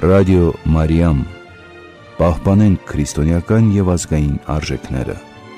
Ռադիո Մարիամ, պահպանենք քրիստոնեական և ազգային արժեքները։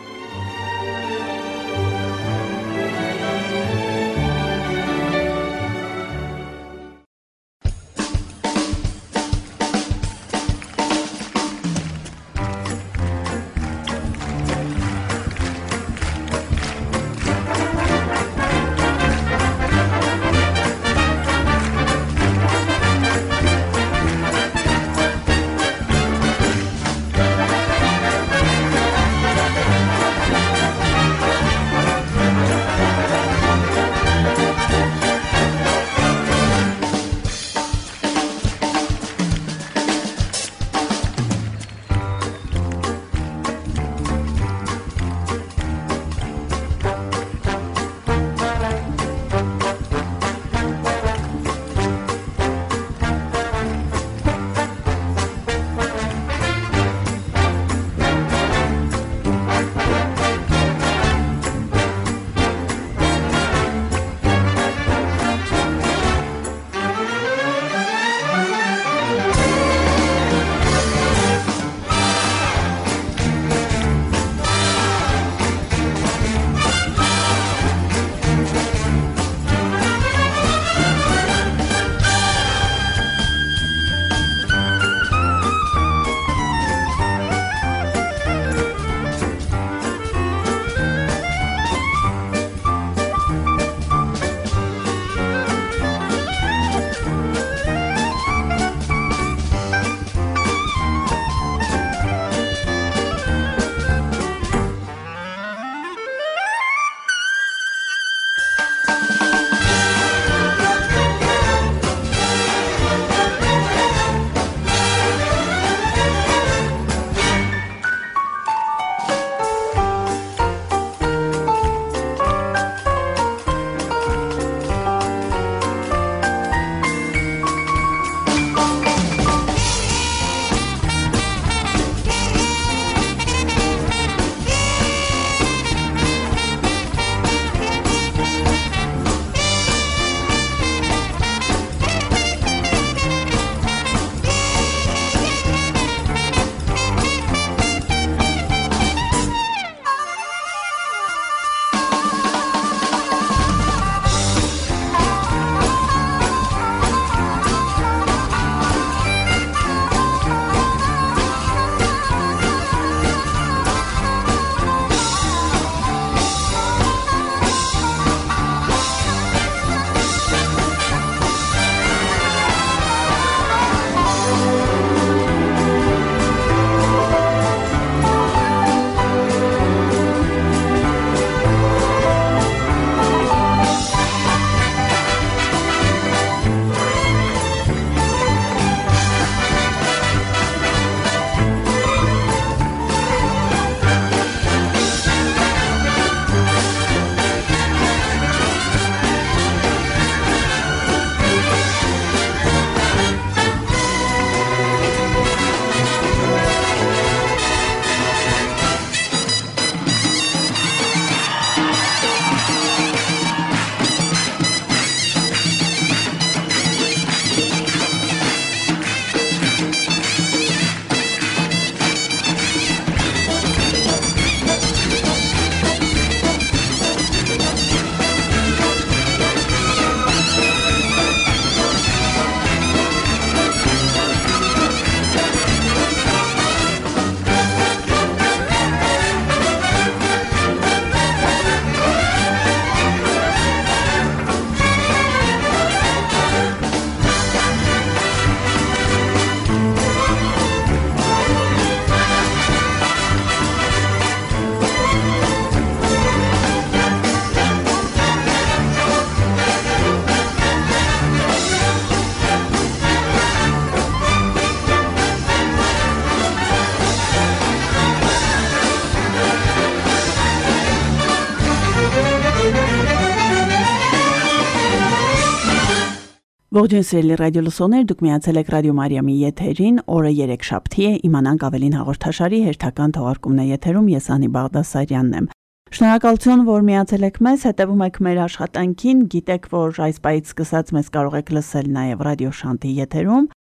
Ողջույն սիրելի ռադիոլսողներ, դուք միացել եք Ռադիո Մարիամի եթերին, օրը երեքշաբթի է, իմանանք ավելին հաղորդաշարի հերթական թողարկումն է եթերում, ես Անի Բաղդասարյանն եմ։ Շնորհակալություն, որ միացել եք մեզ, հետևում եք մեր աշխատանքին, գիտեք, որ այս պահից սկսած մեզ կարող եք լսել նաև ռադիո Շանթի եթերում,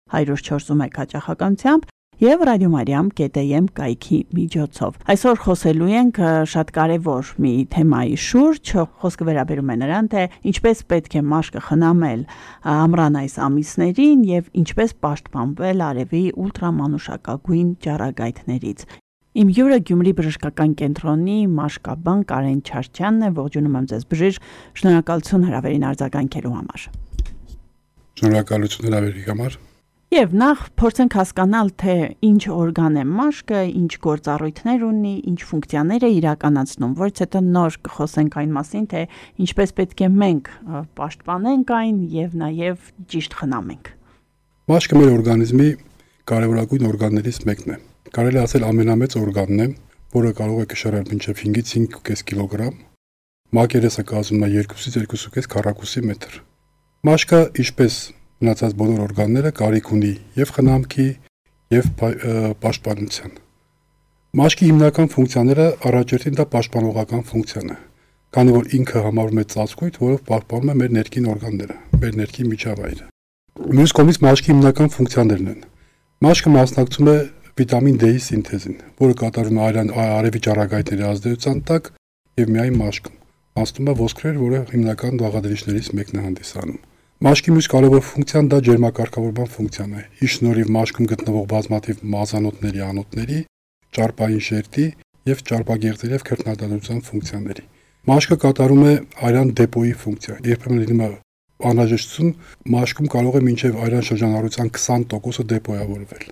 104.1 հաճախականությամբ եւ radiomariam.am կայքի միջոցով։ Այսօր խոսելու ենք շատ կարեւոր մի թեմայի շուրջ, խոսքը վերաբերում է նրան, թե ինչպես պետք է մաշկը խնամել ամռան այս ամիսներին եւ ինչպես պաշտպանվել արևի ուլտրամանուշակագույն ճառագայթներից։ Իմ հյուրը Գյումրի բժշկական կենտրոնի մաշկաբան Կարեն Չարչյանն է, ողջունում եմ ձեզ բժիշկ, շնորհակալություն հրավերին արձագանքելու համար։ Շնորհակալություն հրավերի համար։ Եվ նախ փորձենք հասկանալ, թե ինչ օրգան է մաշկը, ինչ գործառույթներ ունի, ինչ ֆունկցիաներ է իրականացնում, որից հետո նոր կխոսենք այն մասին, թե ինչպես պետք է մենք պաշտպանենք այն եւ նաեւ ճիշտ խնամենք։ Մաշկը մեր օրգանիզմի կարևորագույն օրգաններից մեկն է։ Կարելի ասել ամենամեծ օրգանն է, որը կարող է կշռել մինչև 5-ից 5.5 կիլոգրամ։ Մակերեսը կազմում է 2-ից 2.5 քառակուսի մետր։ Մաշկը, ինչպես մնացած բոլոր օրգանները, կարիք ունի եւ խնամքի եւ պաշտպանության։ Մաշկի հիմնական ֆունկցիաները առաջերտին դա պաշտպանողական ֆունկցիան է, քանի որ ինքը համարվում է ծածկույթ, որով պահպանում է մեր ներքին օրգանները, մեր ներքին միջավայրը։ Մյուս կողմից մաշկի հիմնական ֆունկցիաներն են։ Մաշկը մասնակցում է վիտամին D-ի սինթեզին, որը կատարվում է արևի ճառագայթների ազդեցության տակ եւ միայն մաշկում։ Անցնում է ոսկրեր, որը հիմնական բաղադրիչներից մեկն է հանդիսանում։ Մաշկի մյուս կարևոր ֆունկցիան դա ջերմակարգավորման ֆունկցիան է։ Ի շնորհիվ մաշկում գտնվող բազմաթիվ մազանոթների, անոթների, ճարպային շերտի եւ ճարպագեղձերի եւ քրտնադատության ֆունկցիաների։ Մաշկը կատարում է արյան դեպոյի ֆունկցիա։ Երբեմն լինում է անհրաժեշտություն, մաշկում կարող է մինչև արյան շրջանառության 20% դեպոյավորվել։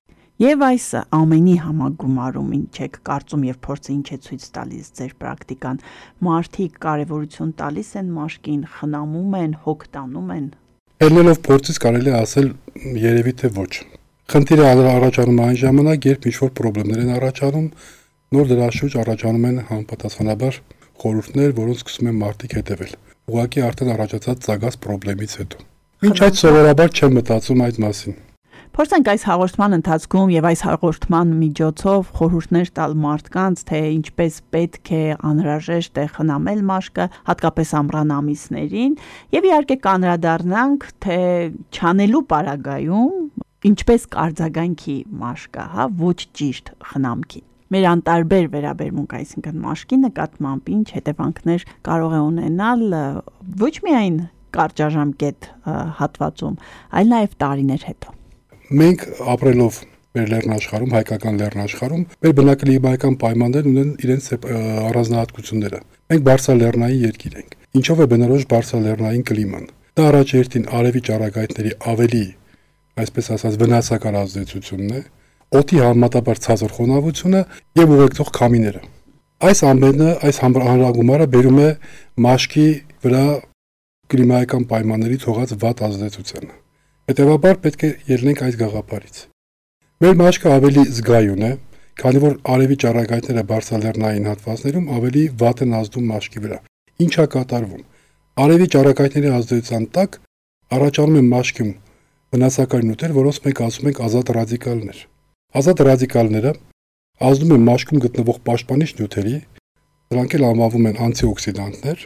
Եվ այս ամենի համագումարում ինչ եք կարծում եւ փորձը ինչ է ցույց տալիս ձեր պրակտիկան, մարդիկ կարեւորություն տալիս են մաշկին, խնամում են, հոգ տանում են։ Ելնելով փորձից կարելի է ասել երևի թե ոչ։ Խնդիրը առաջանում այն ժամանակ, երբ ինչ-որ խնդիրներ են առաջանում, նոր դրա շուրջ առաջանում են համապատասխանաբար խորհուրդներ, որոնց սկսում են մարդիկ հետևել։ Ուղղակի արդեն առաջացած ցագած խնդրից հետո։ Մինչ այդ սովորաբար չեմ մտածում այդ մասին։ Փորձենք այս հաղորդման ընթացքում եւ այս հաղորդման միջոցով խորհուրդներ տալ մարդկանց, թե ինչպես պետք է անհրաժեշտ է խնամել մաշկը, հատկապես ամռան ամիսներին, եւ իհարկե կանդրադառնանք, թե չանելու պարագայում ինչպես կարձագանքի մաշկը, ոչ ճիշտ խնամքի։ Մեր անտարբեր վերաբերմունք, այսինքն մաշկի նկատմամբ ինչ հետևանքներ կարող է ունենալ ոչ միայն կարճաժամկետ հատվածում, այլ նաեւ տարիներ հետո։ Մենք ապրելով մեր լեռնաշխարհում, հայկական լեռնաշխարհում, մեր բնակլիմայական պայմաններն ունեն իրենց առանձնահատկությունները։ Մենք բարձրալեռնային երկիր ենք, ինչով է բնորոշ բարձրալեռնային կլիման։ Դա առաջերտին արևի ճառագայթների ավելի, այսպես ասած, վնասակար ազդեցությունն է, օդի համեմատաբար ցածր խոնավությունը եւ ուղեկցող քամիները։ Այս ամենը, այս հանրագումարը բերում է մաշկի վրա կլիմայական պայմանների թողած վատ ազդեցությանը։ Հետևաբար պետք է ելնենք այս գաղափարից։ Մեր մաշկը ավելի զգայուն է, քանի որ արևի ճառագայթները բարձրալեռնային հատվածներում ավելի վատ են ազդում մաշկի վրա։ Ինչ է կատարվում։ Արևի ճառագայթների ազդեցության տակ առաջանում են մաշկում վնասակար նյութեր, որոնց մենք ասում ենք ազատ ռադիկալներ։ Ազատ ռադիկալները ազդում են մաշկում գտնվող պաշտպանիչ նյութերի, դրանք էլ անվանվում են անտիօքսիդանտներ։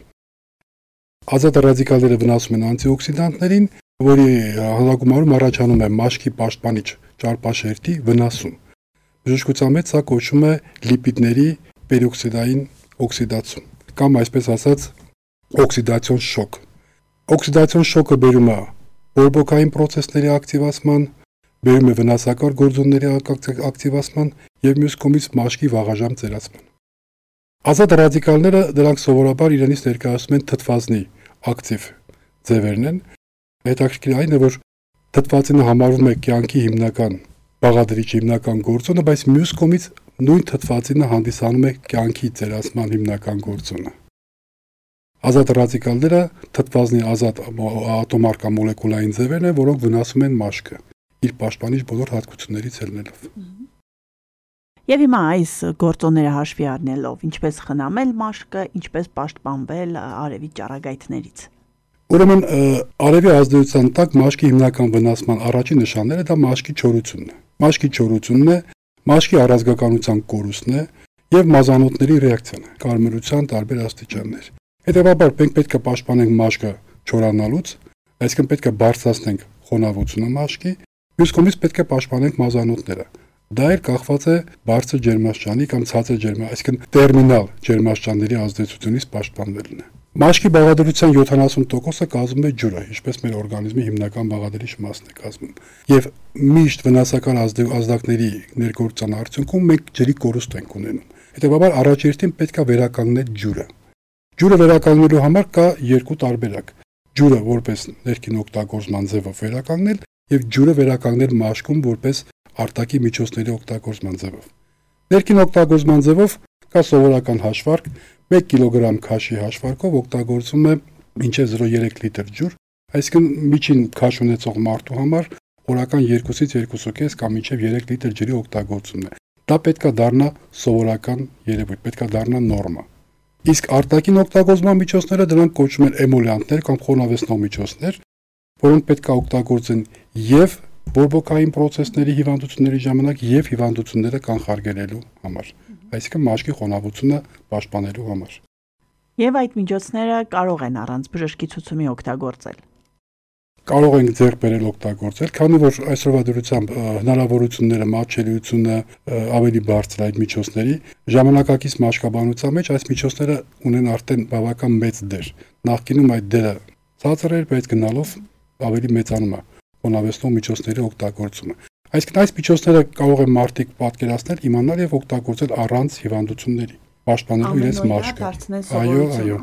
Ազատ ռադիկալները վնասում են անտիօքսիդանտներին, որի հանրագումարում առաջանում է մաշկի պաշտպանիչ ճարպաշերտի վնասում։ Բժշկության մեջ սա կոչվում է լիպիդների պերօքսիդային օքսիդացում, կամ այսպես ասած օքսիդացիոն շոկ։ Օքսիդացիոն շոկը բերում է բորբոքային պրոցեսների ակտիվացման, բերում է վնասակար գործոնների ակտիվացման եւ մյուս կողմից մաշկի վաղաժամ ծերացման։ Ազատ ռադիկալները դրանք սովորաբար իրենից ներկայացնում են թթվածնի ակտիվ ձևերն են։ Հետաքրքիր այն է, որ թթվածինը համարվում է կյանքի հիմնական բաղադրիչի հիմնական գործոնը, բայց մյուս կողմից նույն թթվածինը հանդիսանում է կյանքի ծերացման հիմնական գործոնը։ Ազատ ռադիկալները թթվածնի ազատ ատոմար կամ մոլեկուլային ձևերն են, որոնք վնասում են մաշկը իր պաշտպանիչ բոլոր հատկություններից ելնելով։ Եվ հիմա այս գործոնները հաշվի առնելով, ինչպես խնամել մաշկը, ինչպես պաշտպանվել արևի ճառագայթներից։ Ուրեմն արևի ազդեցության տակ մաշկի հիմնական վնասման առաջին նշանները դա մաշկի չորությունն է։ Մաշկի չորությունն է, մաշկի առազգականության կորուստն է եւ մազանոթների ռեակցիան է, կարմրության տարբեր աստիճաններ։ Հետևաբար պետք է պաշտպանենք մաշկը չորանալուց, այսինքն պետք է բարձրացնենք խոնավությունը մաշկի Մյուս կողմից պետք է պաշտպանենք մազանոթները։ Դա էլ կախված է բարձր ջերմաստիճանի կամ ցածր այսինքն տերմինալ ջերմաստիճանների ազդեցությունից պաշտպանվելն է։ Մաշկի բաղադրության 70%-ը կազմում է ջուրը, ինչպես մեր օրգանիզմի հիմնական բաղադրիչ մասն է կազմում։ Եվ միշտ վնասակար ազդակների ներգործության արդյունքում մենք ջրի կորուստ ենք ունենում։ Հետևաբար առաջերտին պետք է վերականգնել ջուրը։ Ջուրը վերականգնելու համար կա երկու տարբերակ։ Ջուրը որպես ներքին օգտագործման ձևով վերականգնել եւ ջուրը վերականգնել մաշկում որպես արտաքին միջոցների օգտագործման ձևով։ Ներքին օգտագործման ձևով կա սովորական հաշվարկ, 1 կիլոգրամ քաշի հաշվարկով օգտագործվում է մինչև 0.3 լիտր ջուր, այսինքն միջին քաշ ունեցող մարդու համար օրական 2-ից 2.5 կամ մինչև 3 լիտր ջրի օգտագործումն է։ Դա պետք է դառնա սովորական երևույթ, պետք է դառնա նորմա։ Իսկ արտաքին օգտագործման միջոցները դրանք կոչվում են էմոլյանտներ կամ խոնավեցնող միջոցներ, որոնք պետք է օգտագործեն եւ բորբոքային process-ների հիվանդությունների ժամանակ եւ հիվանդությունները կանխարգելելու համար, այսինքն մաշկի խոնավությունը պաշտպանելու համար։ Եվ այդ միջոցները կարող են առանց բժշկի ցուցումի օգտագործել։ Կարող ենք ձեռք բերել օգտագործել, քանի որ այսօրվա դրությամբ հնարավորությունները, մատչելիությունը ավելի բարձր այդ միջոցների, ժամանակակից մաշկաբանության մեջ այս միջոցները ունեն արդեն բավական մեծ դեր։ Նախկինում այդ դերը ցածր էր, բայց գնալով ավելի մեծանում է խոնավեցնող միջոցների օգտագործումը։ Այսինքն այս միջոցները կարող են մարդիկ պատկերացնել, իմանալ եւ օգտագործել առանց հիվանդությունների, պաշտպանելու իրենց մաշկը։ Այո։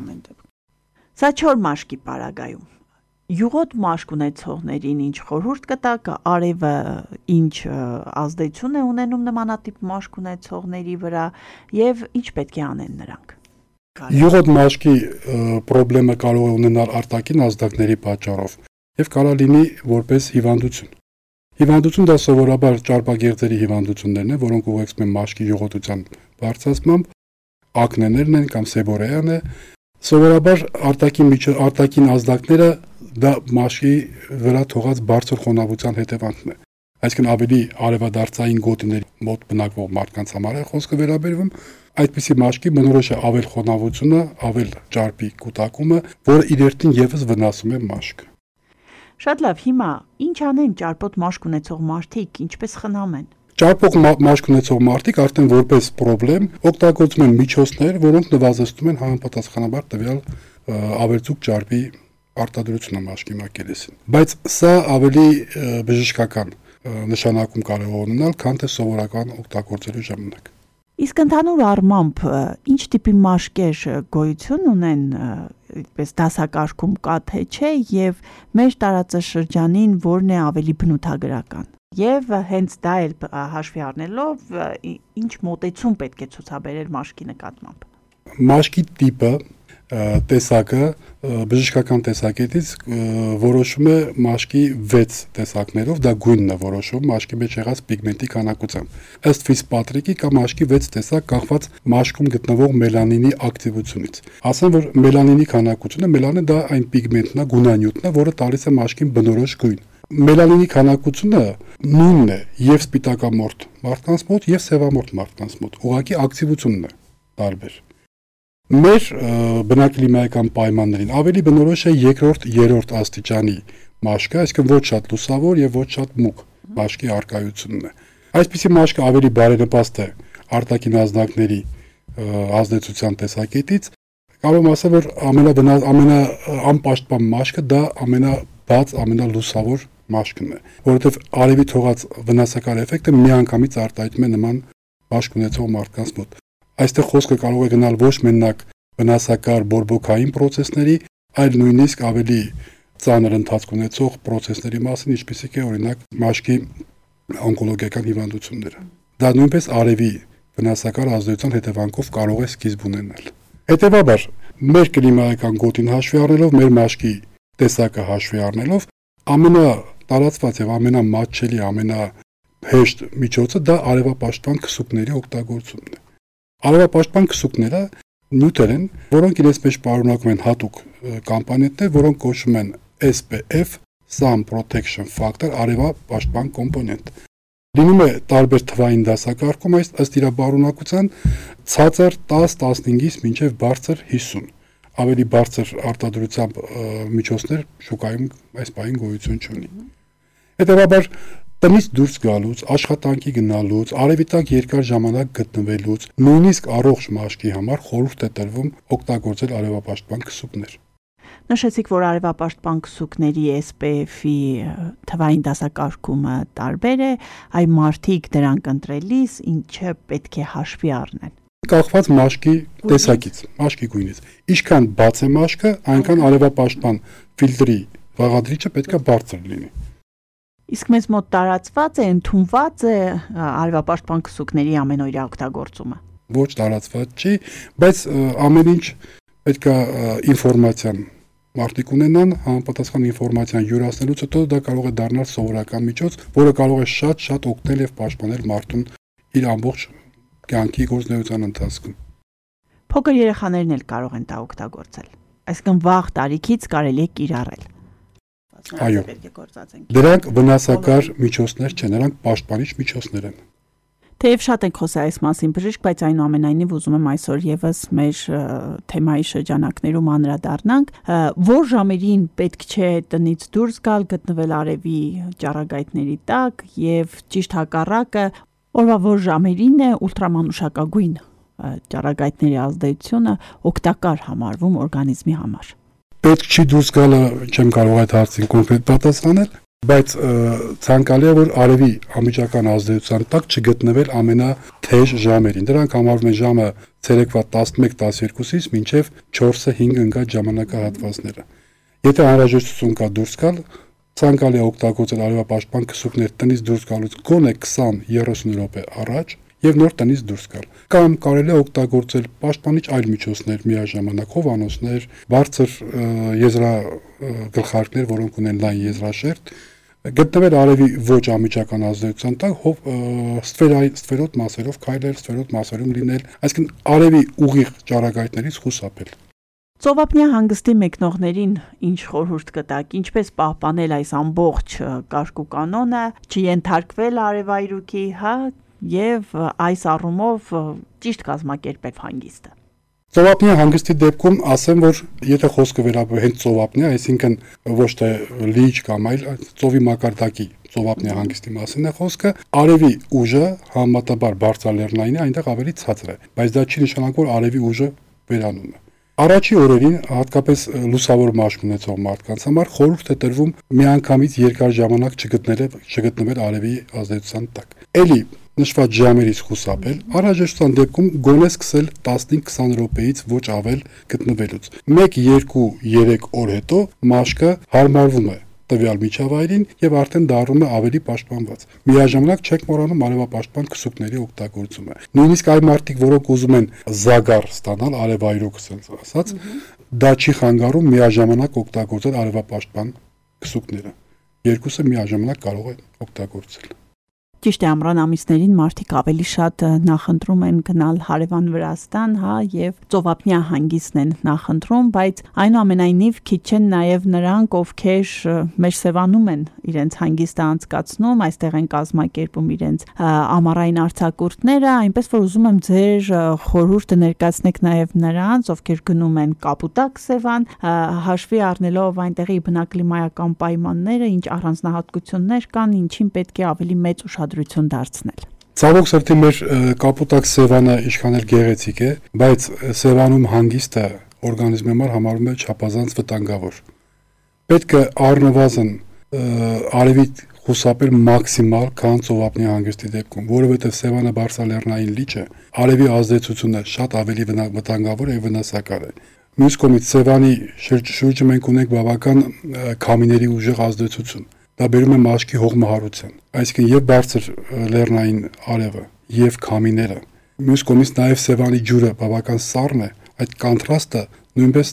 Սա չոր մաշկի պարագայում յուղոտ մաշկ ունեցողներին ինչ խորհուրդ կտաք, արևը ինչ ազդեցություն է ունենում նմանատիպ մաշկ ունեցողների վրա եւ ինչ պետք է անեն նրանք։ Յուղոտ մաշկի խնդրը կարող է ունենալ արտաքին ազդակների պատճառով եւ կարող լինի որպես հիվանդություն։ Հիվանդություն դա սովորաբար ճարպագեղձերի հիվանդություններն են, որոնք ուղեկցում են մաշկի յուղոտության բարձրացմամբ, ակնեներն են կամ սեբորեան է։ Սովորաբար արտաքին ազդակները դա մաշկի վրա թողած բարձր խոնավության հետևանքն է։ Այսինքն ավելի արևադարձային գոտիների մոտ բնակվող մարդկանց համար է խոսքը վերաբերվում, այդպիսի մաշկի բնորոշ է ավել խոնավությունը, ավել ճարպի կուտակումը, որը իրերտին եւս վնասում է մաշկը։ Շատ լավ, հիմա ինչ անեն ճարպոտ մաշկ ունեցող մարդիկ, ինչպես խնամեն։ Ճարպոտ մաշկ ունեցող մարդիկ արդեն որպես խնդրեմ օգտագործում են միջոցներ, որոնք նվազեցնում են համապատասխանաբար տվյալ ավելցուկ ճարպի արտադրությունը մաշկի մակերեսին։ Բայց սա ավելի բժշկական նշանակում կարող է ունենալ, քան թե սովորական օգտագործելու ժամանակ։ Իսկ ընդհանուր առմամբ ինչ տիպի մաշկեր գոյություն ունեն, այդպես դասակարգում կա թե չէ, եւ մեր տարածաշրջանին որն է ավելի բնութագրական։ Եվ հենց դա էլ հաշվի առնելով ինչ մոտեցում պետք է ցուցաբերել մաշկի նկատմամբ։ Մաշկի տիպը, տեսակը բժշկական տեսակետից որոշում է մաշկի 6 տեսակներով, դա գույնն է որոշում մաշկի մեջ եղած պիգմենտի քանակությամբ։ Ըստ Ֆիցպատրիկի կա մաշկի 6 տեսակ կախված մաշկում գտնվող մելանինի ակտիվությունից։ Ասեմ, որ մելանինի քանակությունը, մելանը դա այն պիգմենտն է, գունանյութն է, որը տալիս է մաշկին բնորոշ գույն։ Մելանինի քանակությունը նույնն է եւ սպիտակամորթ մարդկանց մոտ եւ սևամորթ մարդկանց մոտ, ուղղակի ակտիվությունն է տարբեր։ Մեր բնակլիմայական պայմաններին ավելի բնորոշ է երկրորդ, երրորդ աստիճանի մաշկը, այսինքն ոչ շատ լուսավոր եւ ոչ շատ մուգ մաշկի արկայությունն է։ Այսպիսի մաշկը ավելի բարենպաստ է արտաքին ազդակների ազդեցության տեսակետից։ Կարող եմ ասել, որ ամենաանպաշտպան մաշկը դա ամենաբաց, ամենալուսավոր մաշկն է, որովհետեւ արևի թողած վնասակար էֆեկտը միանգամից արտահայտվում է նման մաշկ ունեցող մարդկանց մոտ։ Այստեղ խոսքը կարող է գնալ ոչ մենակ վնասակար բորբոքային process-ների, այլ նույնիսկ ավելի ծանր ընթացք ունեցող process-ների մասին, ինչպիսիք է օրինակ մաշկի օնկոլոգիական հիվանդությունները։ Դա նույնպես արևի վնասակար ազդեցության հետևանքով կարող է սկիզբ ունենալ։ Հետևաբար, մեր կլիմայական գոտին հաշվի առնելով, մեր մաշկի տեսակը հաշվի առնելով, ամենատարածված եւ ամենամատչելի, ամենահեշտ միջոցը դա արևապաշտպան քսուկների օգտագործումն է։ Արևապաշտպան քսուկները նյութեր են, որոնք իրենց մեջ պարունակում են հատուկ կոմպոնենտներ, որոնք կոչվում են SPF, Sun Protection Factor, արևապաշտպան կոմպոնենտ։ Լինում է տարբեր թվային դասակարգում ըստ իր պարունակության ցածր 10-15-ից մինչև բարձր 50։ Ավելի բարձր արտադրությամբ միջոցներ շուկայում այս պահին գոյություն չունի։ Հետևաբար տնից դուրս գալուց, աշխատանքի գնալուց, արևի տակ երկար ժամանակ գտնվելուց, նույնիսկ առողջ մաշկի համար խորհուրդ է տրվում օգտագործել արևապաշտպան քսուկներ։ Նշեցիք, որ արևապաշտպան քսուկների SPF-ի թվային դասակարգումը տարբեր է, այ մարդիկ դրանք ընտրելիս ինչը պետք է հաշվի առնել։ Կախված մաշկի տեսակից, մաշկի գույնից։ Ինչքան բաց է մաշկը, այնքան արևապաշտպան ֆիլտրի բաղադրիչը պետք է բարձր լինի։ Իսկ մեզ մոտ տարածված է, ընդունված է արևապաշտպան քսուկների ամենօրյա օգտագործումը։ Ոչ տարածված չի, բայց ամեն ինչ պետք է ինֆորմացիան մարդիկ ունենան, համապատասխան ինֆորմացիան յուրացնելուց հետո դա կարող է դառնալ սովորական միջոց, որը կարող է շատ օգնել եւ պաշտպանել մարդուն իր ամբողջ կյանքի գործունեության ընթացքում։ Փոքր երեխաներն էլ կարող են դա օգտագործել։ Այսինքն վաղ տարիքից կարելի է կիրառել։ Այո։ Դրանք վնասակար միջոցներ չեն, նրանք պաշտպանիչ միջոցներ են։ Թեև շատ ենք խոսել այս մասին բժիշկ, բայց այնուամենայնիվ ուզում եմ այսօր եւս մեր թեմայի շրջանակներում անդրադառնանք, որ ժամերին պետք չէ տնից դուրս գալ, գտնվել արևի ճառագայթների տակ եւ ճիշտ հակառակը, օրվա որ ժամերին է ուլտրամանուշակագույն ճառագայթների ազդեցությունը օգտակար համարվում օրգանիզմի համար։ Պետք չի դուրս գալը, չեմ կարող այդ հարցին կոնկրետ պատասխանել, բայց ցանկալի է որ արևի անմիջական ազդեցության տակ չգտնվել ամենաթեժ ժամերին։ Դրանք համարվում են ժամը ցերեկվա 11-12-ից մինչև 4-ը 5 ընկած ժամանակահատվածները։ Եթե անհրաժեշտություն կա դուրս գալ, ցանկալի է օգտագործել արևապաշտպան քսուկներ տնից դուրս գալուց գոնե 20-30 րոպե առաջ եւ նոր տնից դուրս գալ։ Կամ կարելի է օգտագործել պաշտպանիչ այլ միջոցներ միաժամանակ, հովանոցներ, բարձր եզրագլխարկներ, որոնք ունեն լայն եզրաշերտ, գտնվել արևի ոչ անմիջական ազդեցության տակ, ստվերոտ մասերով քայլել, ստվերոտ մասերում լինել, այսինքն արևի ուղիղ ճառագայթներից խուսափել։ Ծովափնյա հանգստի մեկնողներին ինչ խորհուրդ կտաք, ինչպես պահպանել այս ամբողջ կարգ ու կանոնը, չենթարկվել արևայրուքի, եւ այս առումով ճիշտ կազմակերպել հանգիստը։ Ծովափնյա հանգստի դեպքում ասեմ, որ եթե խոսքը վերաբերում հենց ծովափնյա, այսինքն ոչ թե լիճ կամ այլ ծովի մակարդակի ծովափնյա հանգստի մասին է խոսքը, արևի ուժը համեմատաբար բարձրալեռնային է, այնտեղ ավելի ցածր է, բայց դա չի նշանակում, որ արևի ուժը վերանում է։ Առաջի օրերին, հատկապես լուսավոր մաշկ ունեցող մարդկանց համար խորհուրդ է տրվում միանգամից երկար ժամանակ չգտնվել արևի ազդեցության տակ։ Էլի նշված ժամերից խուսափել, անհրաժեշտության դեպքում գոնե սկսել 15-20 րոպեից ոչ ավել գտնվելուց։ 1-2-3 օր հետո մաշկը հարմարվում է տվյալ միջավայրին եւ արդեն դառնում է ավելի պաշտպանված։ Միաժամանակ չեք մոռանում արևապաշտպան քսուկների օգտագործումը։ Նույնիսկ այլ մարդիկ, որոնք ուզում են զագար ստանալ, արևայրուք ասած, դա չի խանգարում միաժամանակ օգտագործել արևապաշտպան քսուկները։ Երկուսը միաժամանակ կարող են օգտագործել։ Ճիշտ է, ամռան ամիսներին մարդիկ ավելի շատ նախընտրում են գնալ հարևան Վրաստան, եւ ծովափնյա հանգիստն են նախընտրում, բայց այնուամենայնիվ քիչ չեն նաեւ նրանք, ովքեր մեր Սևանում են իրենց հանգիստը անցկացնում, այստեղ են կազմակերպում իրենց ամառային արձակուրդները, այնպես որ ուզում եմ ձեր խորհուրդը ներկայացնեք նաեւ նրանց, ովքեր գնում են Կապուտակ Սևան, հաշվի առնելով այնտեղի բնակլիմայական պայմանները, ինչ առանձնահատկություններ կան, ինչին պետք է ավելի մեծ ուշադրություն դարձնել։ Ցավոք սրտի մեր Կապուտակ Սևանը ինչքան էլ գեղեցիկ է, բայց Սևանում հանգիստը օրգանիզմի համար համարվում է չափազանց վտանգավոր։ Պետք է առնվազն արևի խուսափել մաքսիմալ, քան ծովափնյա հանգստի դեպքում, որովհետև Սևանը բարձրալեռնային լիճ է, արևի ազդեցությունը շատ ավելի վտանգավոր եւ վնասակար է։ Մյուս կողմից Սևանի շուրջը մենք ունենք բավական քամիների ուժեղ ազդեցություն։ Դա բերում է մաշկի հողմահարության, այսինքն եւ բարձր լեռնային արևը եւ քամիները։ Մյուս կողմից նաեւ Սևանի ջուրը բավական սառն է, այդ կոնտրաստը նույնպես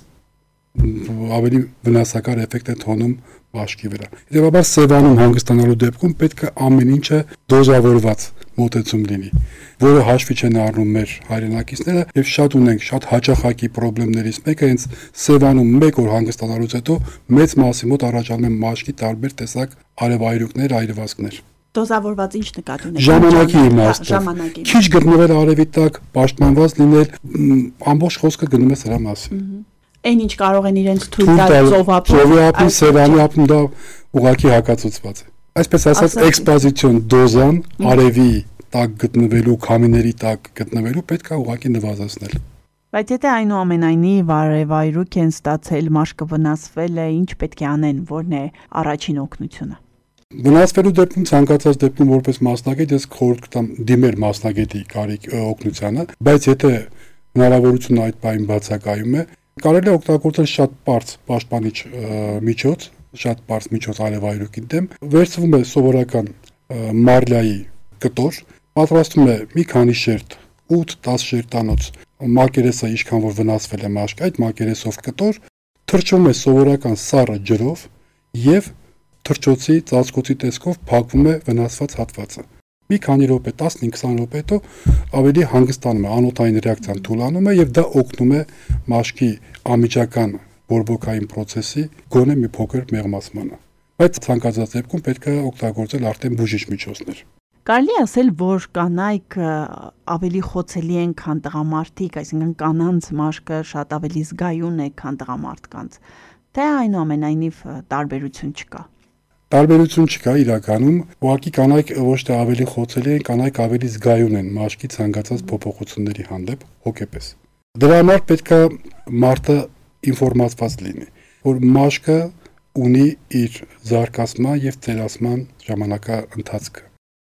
ավելի վնասակար էֆեկտ է թողնում մաշկի վրա։ Հետևաբար Սևանում հանգստանալու դեպքում պետք է ամեն ինչը դոզավորված մոտեցում լինի, որը հաշվի չեն առնում մեր հայրենակիցները եւ շատ ունենք շատ հաճախակի խնդիրներից մեկը հենց Սևանում մեկ օր հանգստանալուց հետո մեծ մասի մոտ առաջանում են մաշկի տարբեր տեսակ արևայրուքներ, այրվածքներ։ Դոզավորված ինչ նկատի ունեք։ Ժամանակի իմաստով։ Քիչ գտնվել արևի տակ, պաշտպանված լինել, ամբողջ խոսքը գնում է սրա մասին։ Այն ինչ կարող են իրենց թույլ տալ ծովափին, Սևանի ապն դա ուղղակի հակացուցված է։ Այսպես ասած, էքսպոզիցիոն դոզան արևի տակ գտնվելու, քամիների տակ գտնվելու պետք է ուղղակի նվազեցնել։ Բայց եթե այնուամենայնիվ արևայրուք են ստացել, մաշկը վնասվել է, ինչ պետք է անեն, որն է առաջին օգնությունը։ Վնասվելու դեպքում ցանկացած դեպքում որպես մասնագետ ես խորհուրդ կտամ դիմել մասնագետի օգնությանը, բայց եթե հնարավորությունը այդ բանին բացակայում է, կարելի է օգտագործել շատ բարձ պաշտպանիչ միջոց, շատ բարձ միջոց արևայրուքի դեմ, վերցվում է սովորական մարլյայի կտոր, պատրաստում է մի քանի շերտ, 8-10 շերտանոց մակերեսը ինչքան որ վնասվել է մաշկը, այդ մակերեսով կտոր, թրջվում է սովորական սառը ջրով եւ թրջոցի ծածկոցի տեսքով փակվում է վնասված հատվածը։ Մի քանի րոպե, 15-20 րոպե հետո ավելի հանգստանում է, անոթային ռեակցիան թուլանում է եւ դա օգնում է մաշկի անմիջական բորբոքային process-ի գոնե մի փոքր մեղմացմանը։ Բայց ցանկացած դեպքում պետք է օգտագործել արդեն բուժիչ միջոցներ։ Կարելի է ասել, որ կանայք ավելի խոցելի են, քան տղամարդիկ, այսինքն կանանց մաշկը շատ ավելի զգայուն է, քան տղամարդկանց, թե այնուամենայնիվ տարբերություն չկա։ Տարբերություն չկա իրականում, ուղղակի կանայք ոչ թե ավելի խոցելի են, կանայք ավելի զգայուն են մաշկի ցանկացած փոփոխությունների հանդեպ հոգեպես։ Դրա համար պետք է մարդը ինֆորմացված լինի, որ մաշկը ունի իր զարգացման եւ ծերացման ժամանակահատվածը։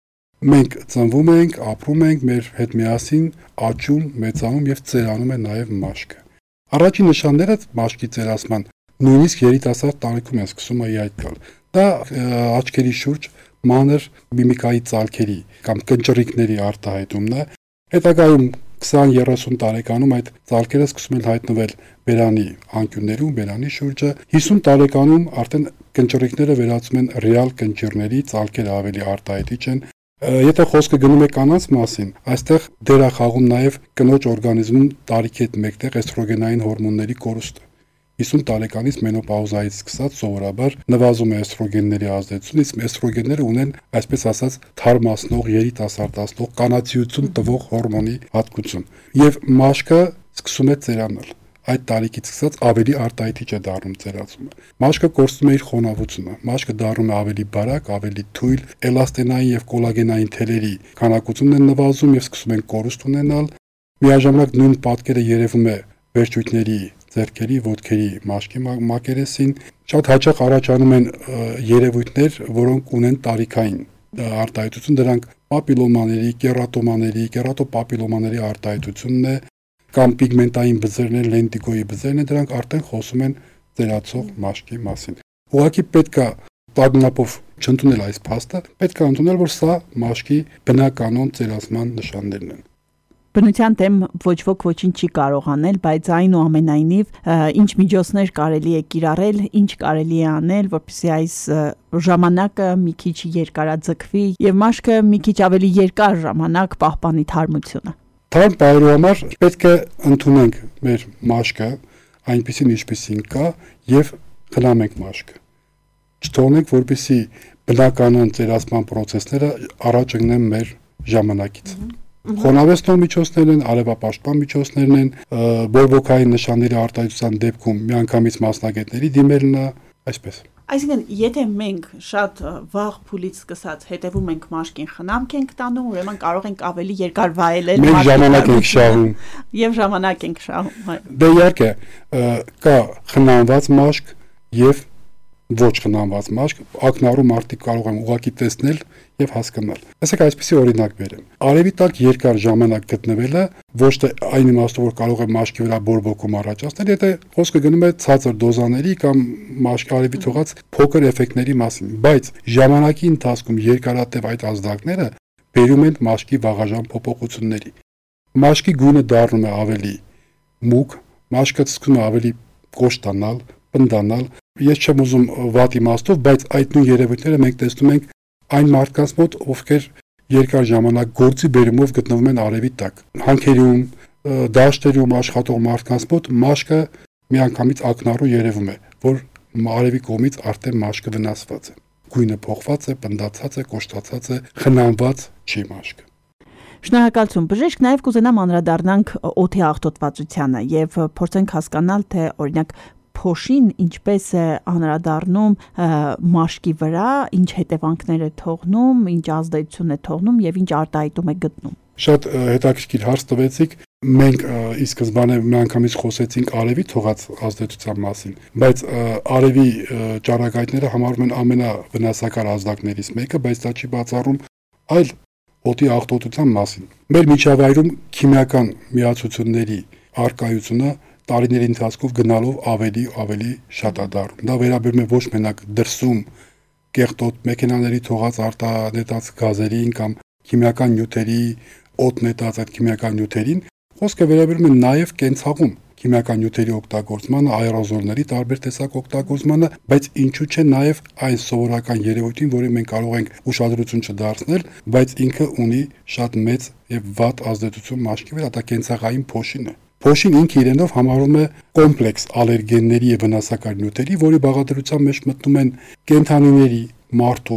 Մենք ծնվում ենք, ապրում ենք, մեր հետ միասին աճում, մեծանում եւ ծերանում է նաեւ մաշկը։ Առաջին նշանները մաշկի ծերացման նույնիսկ երիտասարդ տարիքում են սկսում այդ գալ։ Դա աչքերի շուրջ մանր միմիկայի ծալքերի կամ կնճռիկների արտահայտումն է։ Հետագայում 20-30 տարեկանում այդ ծալքերը սկսում են հայտնվել բերանի անկյուններում, բերանի շուրջը։ 50 տարեկանում արդեն կնճռիկները վերածվում են ռեալ կնճիռների, ծալքերը ավելի արտահայտիչ են։ Եթե խոսքը գնում է կանանց մասին, այստեղ դեր է խաղում նաև կնոջ օրգանիզմում տարիքի հետ մեկտեղ էստրոգենային հորմոնների կորուստը։ 50 տարեկանից մենոպաուզայից սկսած սովորաբար նվազում է էստրոգենների ազդեցությունը, իսկ էստրոգենները ունեն, այսպես ասած, թարմացնող, երիտասարդացնող, կանացիություն տվող հորմոնի հատկություն, եւ մաշկը սկսում է ծերանալ։ Այդ տարիքից սկսած ավելի արտահայտիչ է դառնում ծերացումը։ Մաշկը կորցնում է իր խոնավությունը, մաշկը դառնում է ավելի բարակ, ավելի թույլ, էլաստենային եւ կոլագենային թելերի քանակությունն է նվազում եւ սկսում են կորուստ ունենալ։ Միաժամանակ նույն պատկերը երևում է վերջույթների, ձեռքերի, ոտքերի մաշկի մակերեսին։ Շատ հաճախ առաջանում են երևույթներ, որոնք ունեն տարիքային արտահայտություն, դրանք պապիլոմաների, կերատոմաների, կերատոպապիլոմաների արտահայտությունն է, կամ պիգմենտային բծերներ, լենտիկոյի բծերներ, դրանք արդեն խոսում են ծերացող մաշկի մասին։ Ուղղակի պետք է տագնապով չընդունել այս փաստը, պետք է ընդունել, որ սա մաշկի բնականon ծերացման նշաններն են։ Բնության դեմ ոչ ոք ոչինչ չի կարող անել, բայց այնուամենայնիվ ինչ միջոցներ կարելի է կիրառել, ինչ կարելի է անել, որպեսզի այս ժամանակը մի քիչ երկարաձգվի եւ մաշկը մի քիչ ավելի երկար ժամանակ պահպանի թարմությունը։ Թարմ պահելու համար պետք է ընդունենք մեր մաշկը այնպեսին ինչպեսին կա եւ խնամենք մաշկը։ Չթողնենք, որպեսզի բնականon ծերացման process-ները առաջ ընկնեն մեր ժամանակից։ Խոնավեցնող միջոցներն են, արևապաշտպան միջոցներն են, բորբոքային նշանների արտահայտության դեպքում միանգամից մասնագետների դիմելն է, այսպես։ Այսինքն, եթե մենք շատ վաղ փուլից սկսած հետևում ենք մաշկին, խնամք ենք տանում, ուրեմն կարող ենք ավելի երկար վայելել մաշկի։ Մենք ժամանակ ենք շահում։ Եվ ժամանակ ենք շահում։ Դե իհարկե, կա խնամված մաշկ եւ ոչ խնամված մաշկ, ակնառու մարդիկ կարող են ուղղակի տեսնել եւ հասկանալ։ Այսինքն այսպեսի օրինակ բերեմ։ Արևի տակ երկար ժամանակ գտնվելը ոչ թե այն իմաստով որ կարող է մաշկի վրա բորբոքում առաջացնել, եթե խոսքը գնում է ցածր դոզաների կամ մաշկի արևի թողած փոքր էֆեկտների մասին, բայց ժամանակի ընթացքում երկարատև այդ ազդակները բերում են մաշկի վաղաժամ փոփոխությունների։ Մաշկի գույնը դառնում է ավելի մուգ, մաշկը սկսում է ավելի կոշտանալ, պնդանալ։ Ես չեմ ուզում վատ իմաստով, բայց այդ նույն երևույթները մենք տեսնում ենք այն մարդկանց մոտ, ովքեր երկար ժամանակ գործի բերումով գտնվում են արևի տակ։ Հանքերում, դաշտերում աշխատող մարդկանց մոտ մաշկը միանգամից ակնառու երևում է, որ արևի կողմից արդեն մաշկը վնասված է։ Գույնը փոխված է, պնդացած է, կոշտացած է, խնամված չի մաշկը։ Շնորհակալություն, բժիշկ, նաև կուզենամ անդրադառնանք օդի աղտոտվածությանը եւ փորձենք հասկանալ, թե օրինակ փոշին ինչպես է անդրադառնում մաշկի վրա, ինչ հետևանքներ է թողնում, ինչ ազդեցություն է թողնում եւ ինչ արտահայտում է գտնում։ Շատ հետաքրքիր հարց տվեցիք։ Մենք ի սկզբանե միանգամից խոսեցինք արևի թողած ազդեցության մասին, բայց արևի ճառագայթները համարվում են ամենավնասակար ազդակներից մեկը, բայց դա չի բացառում այլ օդի աղտոտության մասին։ Մեր միջավայրում քիմիական միացությունների արկայությունը տարիների ընթացքում գնալով ավելի շատ է դառնում։ Դա վերաբերում է ոչ մենակ դրսում կեղտոտ մեքենաների թողած արտանետած գազերին կամ քիմիական նյութերի օդ նետած այդ քիմիական նյութերին, խոսքը վերաբերում է նաև կենցաղում քիմիական նյութերի օգտագործմանը, աերոզոլների տարբեր տեսակ օգտագործմանը, բայց ինչու՞ չէ նաև այն սովորական երևույթին, որի մենք կարող ենք ուշադրություն չդարձնել, բայց ինքը ունի շատ մեծ եւ վատ ազդեցություն մաշկի վրա, դա կենցաղային փոշին է։ Փոշին ինքը իրենով համարվում է կոմպլեքս ալերգենների եւ վնասակար նյութերի, որի բաղադրության մեջ մտնում են կենդանիների, մարդու,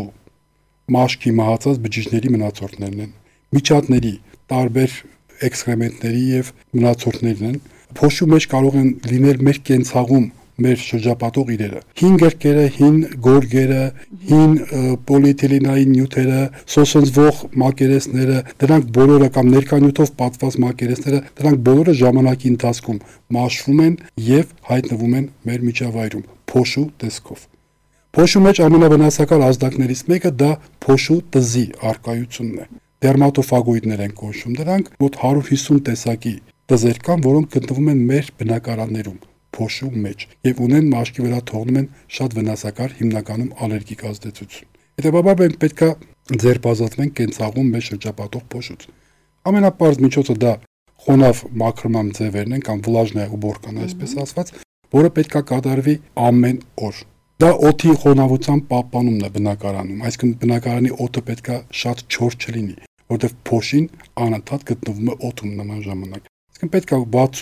մաշկի մահացած բջիջների մնացորդներն են, միջատների, տարբեր էքսկրեմենտների եւ մնացորդներն են։ Փոշու մեջ կարող են լինել մեր կենցաղում մեր շրջապատող իրերը, հին գրկերը, հին գորգերը, հին պոլիէթիլենային նյութերը, սոսնձվող մակերեսները, դրանք բոլորը կամ ներկանյութով պատված մակերեսները, դրանք բոլորը ժամանակի ընթացքում մաշվում են եւ հայտնվում են մեր միջավայրում փոշու տեսքով։ Փոշու մեջ ամենավնասակար ազդակներից մեկը դա փոշու տզի արկայությունն է։ Դերմատոֆագոիդներ են կոչվում դրանք, մոտ 150 տեսակի տզեր կան, որոնք գտնվում են մեր բնակարաններում փոշու մեջ եւ ունեն մաշկի վրա թողնում են շատ վնասակար հիմնականում ալերգիկ ազդեցություն։ Հետևաբար մենք պետքա ձերբազատվենք կենցաղում մեր շրջապատող փոշուց։ Ամենապարզ միջոցը դա խոնավ մաքրման ձևերն են կամ վլաժնայա ուբորկան այսպես ասված, որը պետքա կատարվի ամեն օր։ Դա օդի խոնավության պահպանումն է բնակարանում, այսինքն բնակարանի օդը պետքա շատ չոր չլինի, որտեղ փոշին անընդհատ գտնվում է օդում նման ժամանակ։ Այսինքն պետքա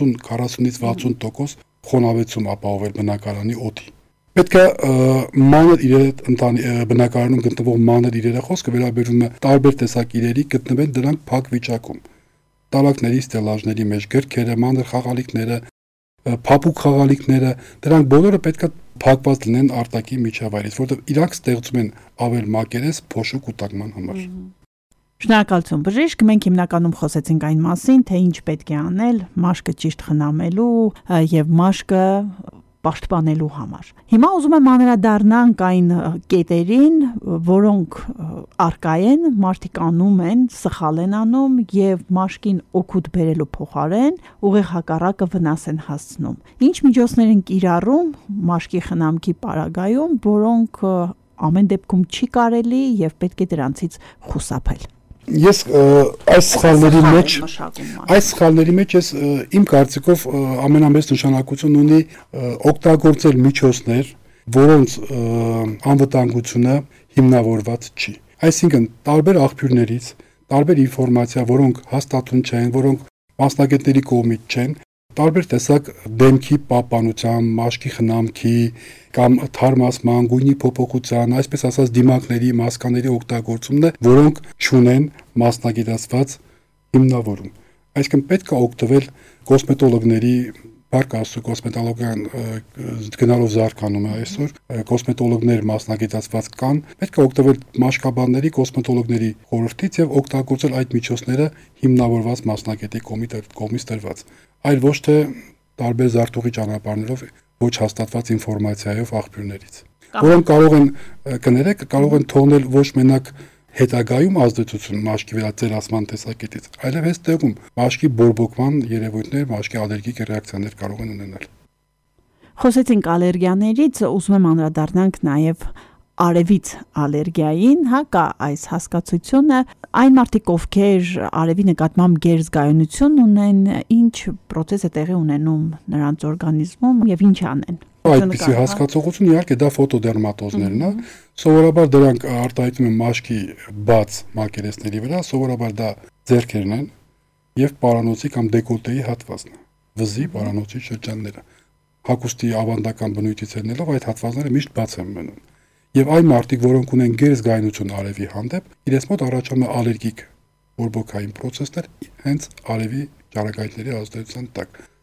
40-ից 60% խոնավեցում ապահովել բնակարանի օդի։ Պետքա մանր իրերը բնակարանում գտնվող մանր իրերը խոսքը վերաբերում է տարբեր տեսակ իրերի գտնվեն դրանք փակ վիճակում։ Տարակների, ստելաժների մեջ գրքերը, մանր խաղալիքները, փափուկ խաղալիքները, դրանք բոլորը պետքա փակված լինեն արտաքին միջավայրից, որովհետև իրանք ստեղծում են ավել մակերես փոշու կուտակման համար։ Շնորհակալություն բժիշկ, մենք հիմնականում խոսեցինք այն մասին, թե ինչ պետք է անել մաշկը ճիշտ խնամելու եւ մաշկը պաշտպանելու համար։ Հիմա ուզում եմ անդրադառնանք այն կետերին, որոնք արկա են, մարդիկ անում են, սխալ են անում եւ մաշկին օգուտ բերելու փոխարեն ուղիղ հակառակը վնաս են հասցնում։ Ինչ միջոցներ են կիրառում մաշկի խնամքի պարագայում, որոնք ամեն դեպքում չի կարելի եւ պետք է դրանցից խուսափել։ Ես այս սխալների մեջ ես իմ կարծիքով ամենամեծ նշանակություն ունի օգտագործել միջոցներ, որոնց անվտանգությունը հիմնավորված չի։ Այսինքն տարբեր աղբյուրներից, տարբեր ինֆորմացիա, որոնք հաստատուն չեն, որոնք մասնագետների կողմից չեն, տարբեր տեսակ դեմքի պահպանության, մաշկի խնամքի կամ թարմացման, գույնի փոփոխության, այսպես ասած դիմակների, մասկաների օգտագործումն է, որոնք չունեն մասնագիտացված հիմնավորում։ Այսինքն պետք է օգտվել կոսմետոլոգների, բարգ աստծո կոսմետոլոգիան գնալով զարգանում է այսօր, կոսմետոլոգներ մասնագիտացված կան, պետք է օգտվել մաշկաբանների, կոսմետոլոգների խորհրդից եւ օգտագործել այդ միջոցները հիմնավորված մասնագետի կողմից տրված, այլ ոչ թե տարբեր զարտուղի ճանապարհներով ոչ հաստատված ինֆորմացիայով աղբյուրներից, որոնք կարող են կներեք, կարող են թողնել ոչ մենակ հետագայում ազդեցություն մաշկի վրա ծերացման տեսակետից, այլև այս տեղում մաշկի բորբոքման երևույթներ, մաշկի ալերգիկ ռեակցիաներ կարող են ունենալ։ Խոսեցինք ալերգիաներից, ուզում եմ անդրադառնանք նաև արևից ալերգիային, կա այս հասկացությունը, այն մարդիկ, ովքեր արևի նկատմամբ գերզգայունություն ունեն, ինչ պրոցես է տեղի ունենում նրանց օրգանիզմում եւ ինչ անեն։ Այդպիսի հասկացողություն իհարկե դա ֆոտոդերմատոզներն է, սովորաբար դրանք արտահայտվում են մաշկի բաց մակերեսների վրա, սովորաբար դա ձեռքերն են եւ պարանոցի կամ դեկոլտեի հատվածն է, վզի պարանոցի շրջանները։ Հագուստի ավանդական բնույթից ելնելով այդ հատվածները միշտ բաց են մնում։ Եվ այն մարդիկ, որոնք ունեն գերզգայունություն արևի հանդեպ, իրենց մոտ առաջանում է ալերգիկ բորբոքային պրոցեսներ հենց արևի ճառագայթների ազդեցության տակ։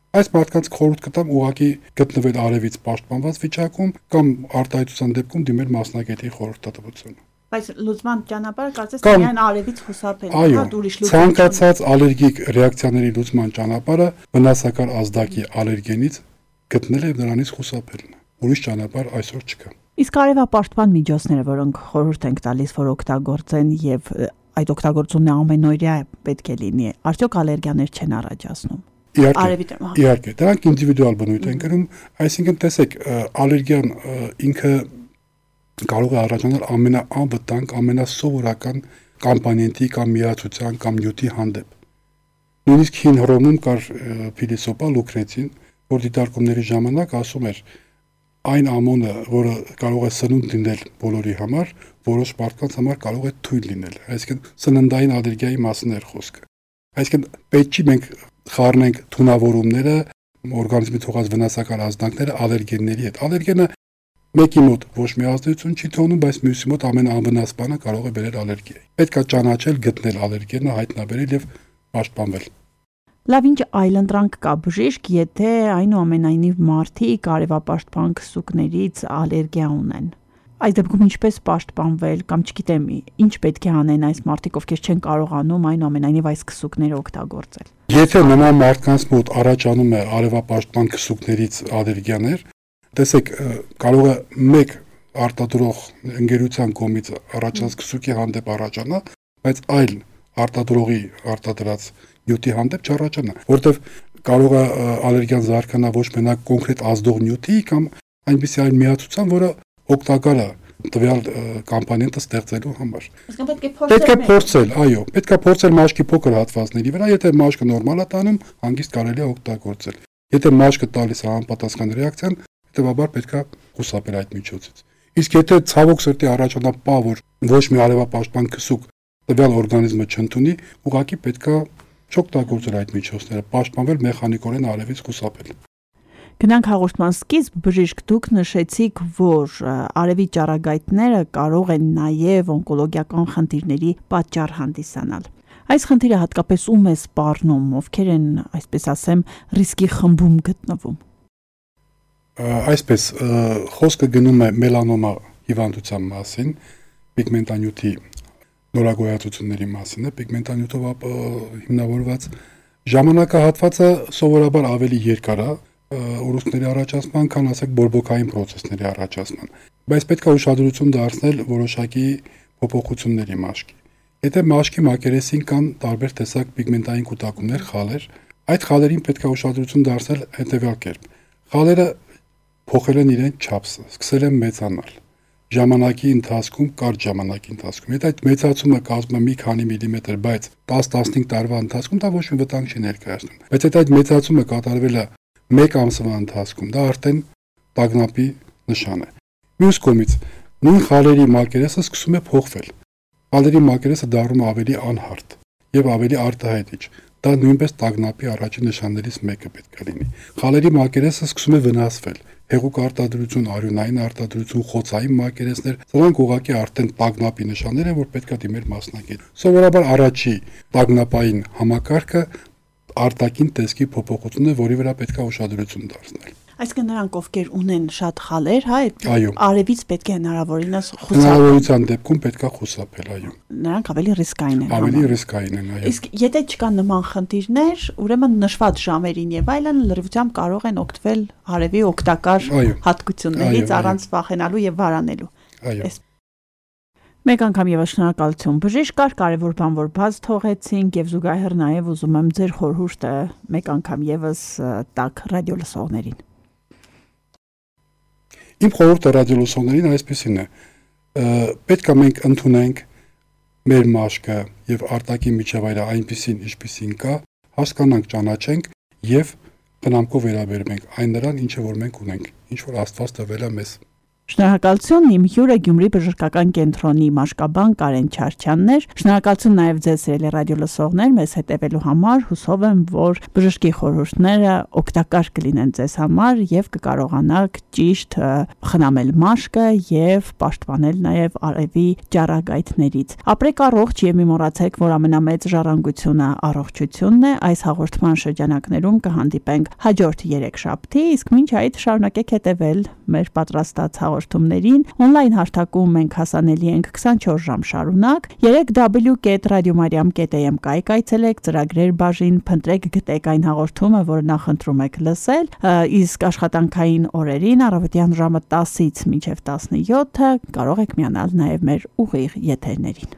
Այս մարդկանց խորհուրդ կտամ ուղղակի գտնվել արևից պաշտպանված վիճակում կամ արտահայտության դեպքում դիմել մասնագետի խորհրդատվություն։ Բայց լուծման ճանապարհը կարծես միայն արևից խուսափելն է, այո, ուրիշ լուծում։ ցանկացած ալերգիկ ռեակցիաների լուծման ճանապարհը վնասակար ազդակի ալերգենից գտնել եւ նրանից խուսափելն է։ Ուրիշ ճանապարհ այսօր չկա։ Իսկ արևապաշտպան միջոցները, որոնք խորհուրդ ենք տալիս, որ օգտագործեն եւ այդ օգտագործումն ամենօրյա պետք է լինի, արդյոք ալերգիաներ չեն առաջացնում։ Իհարկե, դրանք ինդիվիդուալ բնույթ են կրում, այսինքն տեսեք, ալերգիան ինքը կարող է առաջանալ ամենաանվտանգ, ամենասովորական կոմպոնենտի կամ միացության կամ նյութի հանդեպ։ Նույնիսկ հին Հռոմում կար փիլիսոփա Լուկրեցին, որ դիտարկումների ժամանակ ասում էր. այն ամոնը, որը կարող է սնունդ լինել բոլորի համար, որոշ մարդկանց համար կարող է թույլ լինել։ Այսինքն սննդային ալերգիայի մասին էր խոսքը։ Այսինքն պետք չի մենք խառնենք թունավորումները, օրգանիզմի թողած վնասակար ազդանքները ալերգենների հետ։ Ալերգենը մեկի մոտ ոչ մի ազդեցություն չի թողնում, բայց մյուսի մոտ ամենաանվնաս բանը կարող է բերել ալերգիայի։ Պետք է ճանաչել, գտնել ալերգենը, հայտնաբերել եւ պաշտպանվել։ Լավ, ինչ այլընտրանք կա բժիշկ, եթե այնուամենայնիվ մարդիկ արևապաշտպան քսուկներից ալերգիա ունեն։ Այս դեպքում ինչպես պաշտպանվել կամ չգիտեմ, ինչ պետք է անեն այս մարդիկ, ովքեր չեն կարողանում այնուամենայնիվ այս քսուկները օգտագործել։ Եթե նման մարդկանց մոտ առաջանում է արևապաշտպան քսուկներից ալերգիաներ, տեսեք, կարող է մեկ արտադրող ընկերության կողմից առաջանած քսուկի հանդեպ առաջանա, բայց այլ արտադրողի արտադրած նյութի հանդեպ չառաջանա, որտեղ կարող է ալերգիան զարգանա ոչ մենակ կոնկրետ ազդող նյութի կամ այնպիսի այլ միացության, որը օգտակար է տվյալ կոմպոնենտը ստեղծելու համար։ Պետք է փորձել, այո, պետք է փորձել մաշկի փոքր հատվածների վրա, եթե մաշկը նորմալ է տանում, հանգիստ կարելի է օգտագործել։ Եթե մաշկը տալիս է անպատասխան ռեակցիան, հետեւաբար պետք է խուսափել այդ միջոցից։ Իսկ եթե ցավոք սրտի առաջանա պահ, որ ոչ մի արևապաշտպան քսուկ տվյալ օրգանիզմը չընդունի, ուղղակի պետք է չօգտագործել այդ միջոցները, պաշտպանվել մեխանիկորեն արևից խուսափել։ Գնանք հաղորդման սկիզբ, բժիշկ, դուք նշեցիք, որ արևի ճառագայթները կարող են նաև օնկոլոգիական խնդիրների պատճառ հանդիսանալ։ Այս խնդիրը հատկապես ում է սպառնում, ովքեր են, այսպես ասեմ, ռիսկի խմբում գտնվում։ Այսպես, խոսքը գնում է մելանոմա հիվանդության մասին, պիգմենտանյութի նորագոյացությունների մասին է, պիգմենտանյութով հիմնավորված ժամանակահատվածը սովորաբար ավելի երկար է ուռուցքների առաջացման, քան ասենք բորբոքային process-ների առաջացման, բայց պետք է ուշադրություն դարձնել որոշակի փոփոխությունների մաշկի։ Եթե մաշկի մակերեսին կան տարբեր տեսակ պիգմենտային կուտակումներ, խալեր, այդ խալերին պետք է ուշադրություն դարձնել հետևյալ կերպ։ Խալերը փոխել են իրեն չափսը, սկսել են մեծանալ։ Ժամանակի ընթացքում, կարճ ժամանակի ընթացքում, եթե այդ մեծացումը կազմում է մի քանի միլիմետր, բայց 10-15 տարվա ընթացքում դա ոչ մի վտանգ չի ներկայացնում։ Բայց եթե այդ մեծացումը կատարվել է մեկ ամսվա ընթացքում, դա արդեն տագնապի նշան է։ Մյուս կողմից, նույն խալերի մակերեսը սկսում է փոխվել։ Խալերի մակերեսը դառնում է ավելի անհարթ եւ ավելի արտահայտիչ։ Դա նույնպես տագնապի առաջին նշաններից մեկը պետք է լինի։ Խալերի մակերեսը սկսում է վնասվել։ Հեղուկ արտադրություն, արյունային արտադրություն, խոցային մակերեսներ, սրանք ուղղակի արդեն տագնապի նշաններ են, որ պետք է դիմել մասնագետ։ Սովորաբար առաջի տագնապային համակարգը արտաքին տեսքի փոփոխությունն է, որի վրա պետք է ուշադրություն դարձնել։ Այսինքն նրանք, ովքեր ունեն շատ խալեր, հա, արևից պետք է հնարավորինս խուսափել։ Հնարավորության դեպքում պետք է խուսափել, այո։ Նրանք ավելի ռիսկային են։ Ավելի ռիսկային են, այո։ Իսկ եթե չկան նման խնդիրներ, ուրեմն նշված ժամերին եւ այլն լրիվությամբ կարող են օգտվել արևի օգտակար հատկություններից առանց վախենալու եւ վարանելու։ Այո։ Մեկ անգամ եւս շնորհակալություն բժիշկ, կար կարևոր բան, որ բաց թողեցինք եւ զուգահեռ նաեւ ուզում եմ ձեր խորհուրդը մեկ անգամ եւս տակ ռադիոլսողներին։ Իմ խորհուրդը ռադիոլսողներին այսպեսին է. պետք է մենք ընդունենք մեր մաշկը եւ արտաքին միջավայրը այնպեսին, ինչպեսին կա, հասկանանք, ճանաչենք եւ խնամքով վերաբերենք այն նրան, ինչը որ մենք ունենք, ինչ որ Աստված տվել է մեզ։ Շնորհակալություն իմ հյուրը Գյումրի բժշկական կենտրոնի մաշկաբան Կարեն Չարչյանն էր։ Շնորհակալություն նաև ձեզ սիրելի ռադիո լսողներ, մեզ հետևելու համար։ Հուսով եմ, որ բժշկի խորհուրդները օգտակար կլինեն ձեզ համար եւ կկարողանաք ճիշտ խնամել մաշկը եւ պաշտպանել նաև արևի ճառագայթներից։ Ապրեք առողջ եւ մի մոռացեք, որ ամենամեծ ժառանգությունը առողջությունն է։ Այս հաղորդման շրջանակներում կհանդիպենք հաջորդ 3 շաբթի, իսկ մինչ այդ շարունակեք հետևել մեր պատրաստած հաղորդումներին։ Օնլայն հարթակում մենք հասանելի ենք 24 ժամ շարունակ։ 3w.radiomariam.am կայքայցելեք ծրագրեր բաժին, փնտրեք գտեք այն հաղորդումը, որը նախընտրում եք լսել, իսկ աշխատանքային օրերին առավոտյան ժամը 10-ից մինչև 17-ը կարող եք միանալ նաև մեր ուղիղ եթերներին։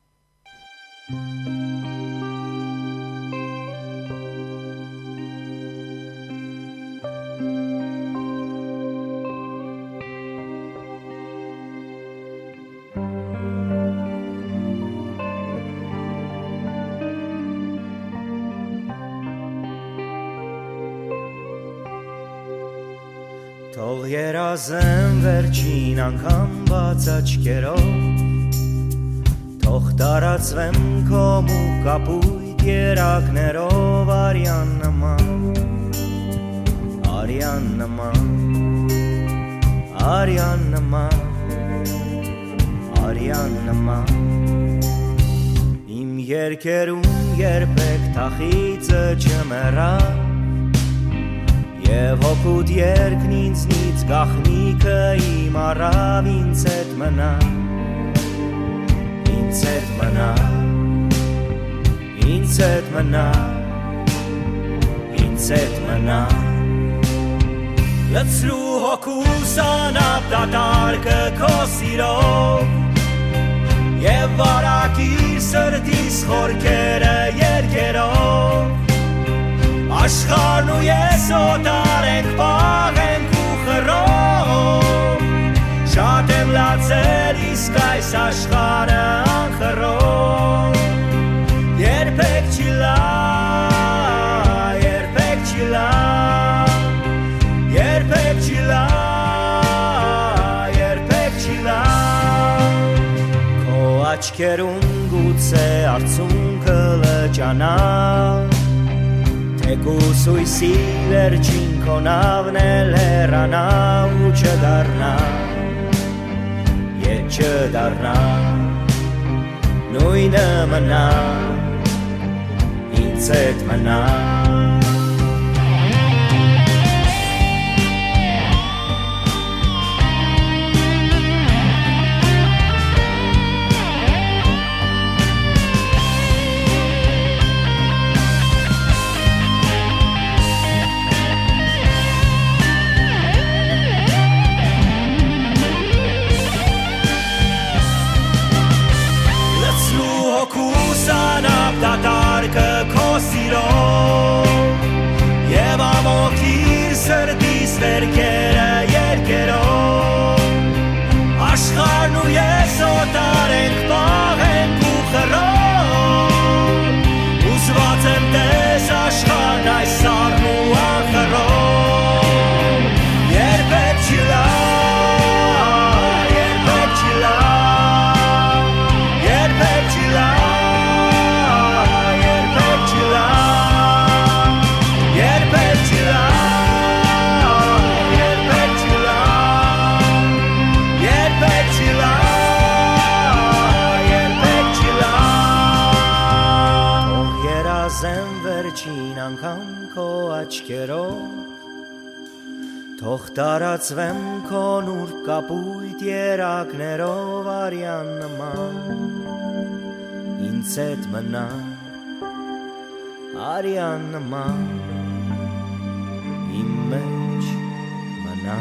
Թող երազեմ վերջին անգամ բաց աչքերով, թող տարածվեմ քո մուգ կապույտ երակներով, արյան նման, արյան նման, արյան նման, արյան նման, իմ երկերում երբեք թախիծը չմեռա, Եվ հոգուտ երկն ինձնից գախնիկը իմ առավ ինձ հետ մնա, ինձ հետ մնա, ինձ հետ մնա, ինձ հետ մնա Լցրու հոգուս անապ դատարկը քո սիրով Եվ վարակիր սրտիս խորքերը երկերով Աշխարհն ու ես օտար ենք պաղենք ու խռով Շատ եմ լացել իսկ այս աշխարհը անխռով Երբեք չի լա, երբեք չի լա Երբեք չի լա, երբեք չի լա Քո աչքերում գուցե արցունքը լճանա Թեկուս ույսի վերջին քո նավն էլ հեռանա ու չդառնա, ետ չդառնա, նույնը մնա, ինձ հետ մնա Դատարկը քո սիրով Եվ ամոքիր սրտիս վերքերը երկերով Աշխարհն ու ես օտար ենք պաղենք ու խռով Ուզված եմ տես աշխարհն այս սառն ու անխռով Երբեք չի լա, երբեք չի լա, երբեք չի լա անգամ քո աչքերով Թող տարածվեմ քո նուրբ կապույտ երակներով արյան նման Ինձ հետ մնա արյան նման Իմ մեջ մնա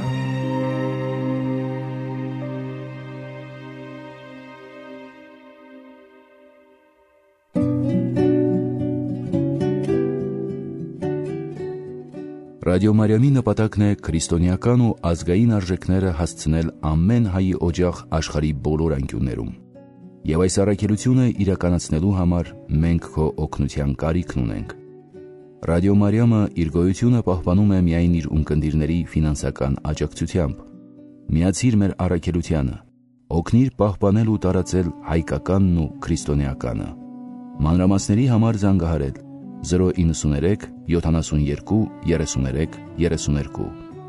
Ռադիո Մարիամի նպատակն է քրիստոնեական ու ազգային արժեքները հասցնել ամեն հայի օջախ աշխարհի բոլոր անկյուններում։ Եվ այս առաքելությունը իրականացնելու համար մենք քո օգնության կարիքն ունենք։ Ռադիո Մարիամը իր գոյությունը պահպանում է միայն իր ունկնդիրների ֆինանսական աջակցությամբ։ Միացիր մեր առաքելությանը, օգնիր պահպանել ու տարածել հայկականն ու քրիստոնեականը։ Մանրամասների համար զանգահարել 093 72 33 32։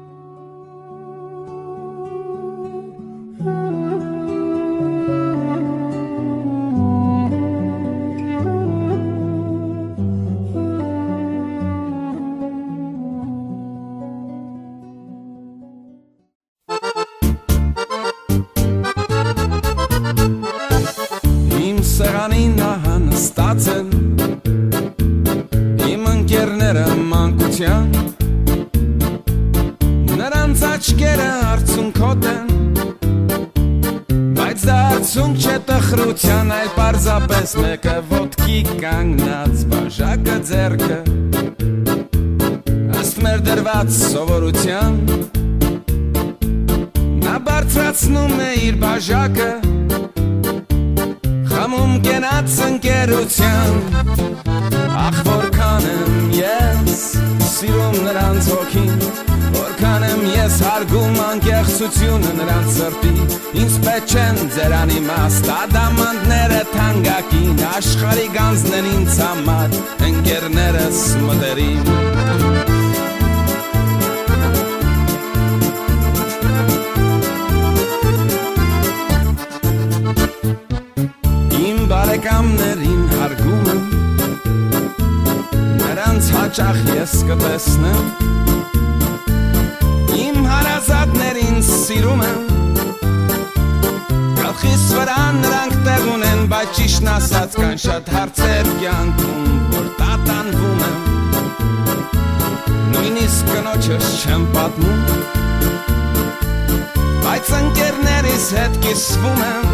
Սեղանին նստած են իմ ընկերները մանկության, նրանց աչքերը արցունքոտ են, բայց դա արցունք չէ տխրության, այլ պարզապես մեկը ոտքի կանգնած բաժակը ձեռքը ըստ մեր դրված սովորության, նա բարձրացնում է իր բաժակը Խմում կենաց ընկերության, ախ որքան եմ ես սիրում նրանց հոգին, որքան եմ ես հարգում անկեղծությունը նրանց սրտի, ինձ պետք չեն ձեր անիմաստ ադամանդները թանկագին, աշխարհի գանձն են ինձ համար ընկերներս մտերիմ։ Բարեկամներին հարգում եմ, նրանց հաճախ ես կտեսնեմ, իմ հարազատներին սիրում եմ, գլխիս վրա նրանք տեղ ունեն, բայց ճիշտն ասած կան շատ հարցեր կյանքում, որ տատանվում եմ, նույնիսկ կնոջս չեմ պատմում, բայց ընկերներիս հետ կիսվում եմ,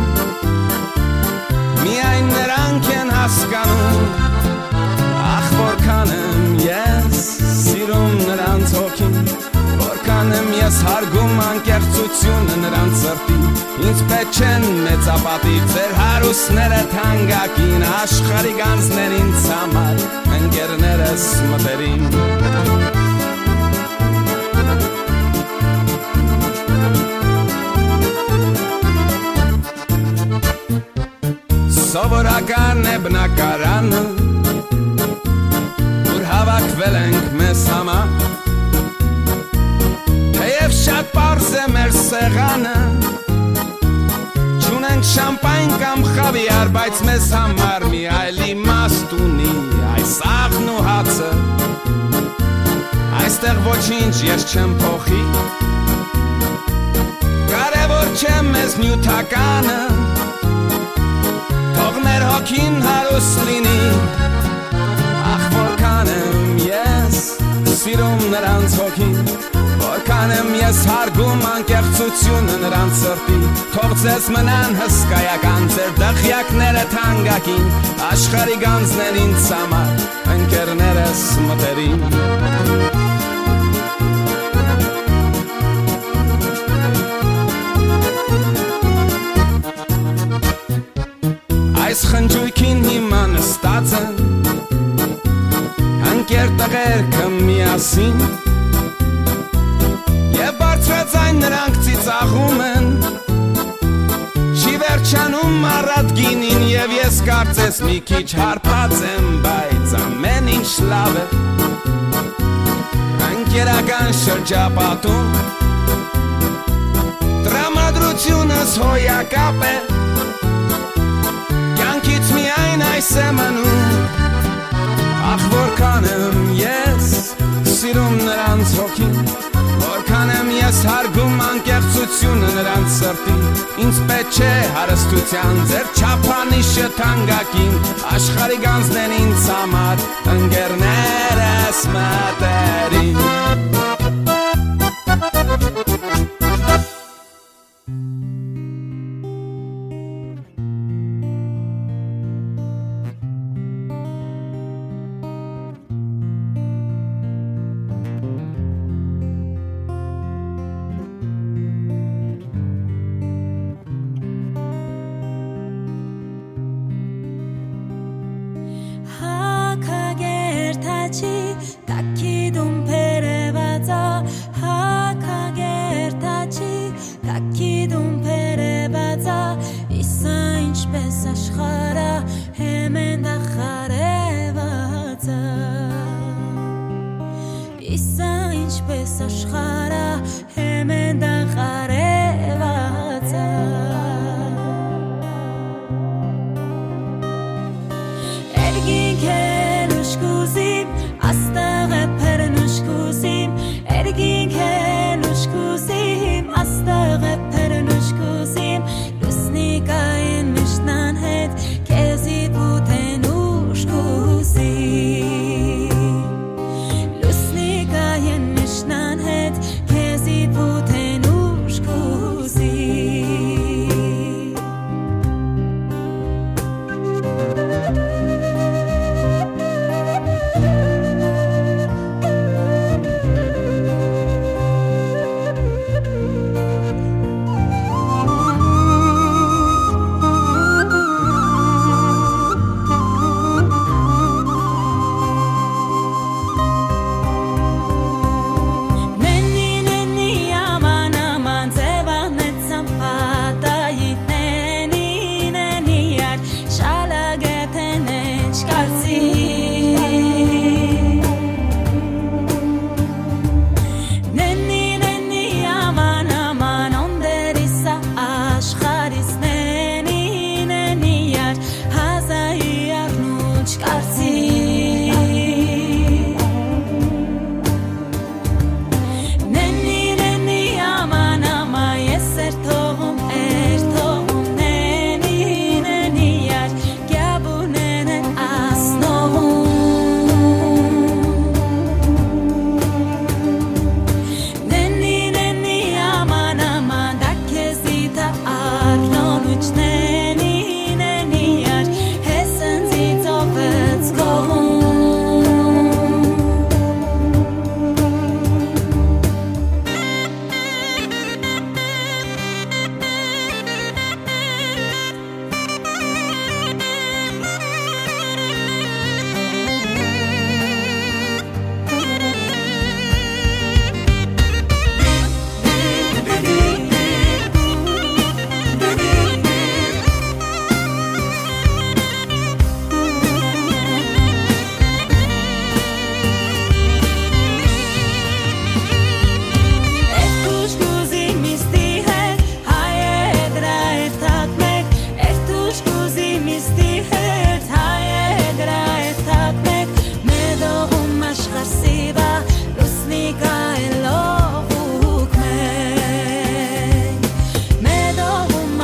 Միայն նրանք են հասկանում, ախ որքան եմ ես սիրում նրանց հոգին, որքան եմ ես հարգում անկեղծությունը նրանց սրտի, ինձ պետք չեն մեծապատիվ ձեր հարուստները թանկագին, աշխարհի գանձն են ինձ համար ընկերներս մտերիմ։ Սովորական է բնակարանը, որ հավաքվել ենք մեզ համար, թեև շատ պարզ է մեր սեղանը, չունենք շամպայն կամ խավիար, բայց մեզ համար մի այլ իմաստ ունի այս աղն ու հացը, այստեղ ոչինչ ես չեմ փոխի, կարևոր չէ մեզ նյութականը, Թող մեր հոգին հարուստ լինի, ախ որքան եմ ես սիրում նրանց հոգին, որքան եմ ես հարգում անկեղծությունը նրանց սրտի, թող ձեզ մնան հսկայական ձեր դղյակները թանկագին, աշխարհի գանձն են ինձ համար ընկերներս մտերիմ։ Այս խնջույքին հիմա նստած են ընկեր տղերքը միասին Եվ բարձրաձայն նրանք ծիծաղում են Չի վերջանում առատ գինին Եվ ես կարծես մի քիչ հարբած եմ Բայց ամեն ինչ լավ է Ընկերական շրջապատում Տրամադրությունս հոյակապ է Կյանքից միայն այս է մնում Ախ որքան եմ ես սիրում նրանց հոգին Որքան եմ ես հարգում անկեղծությունը նրանց սրտի Ինձ պետք չէ հարստության ձեր չափանիշը թանկագին Աշխարհի գանձն են ինձ համար ընկերներս մտերիմ Taki dum pereva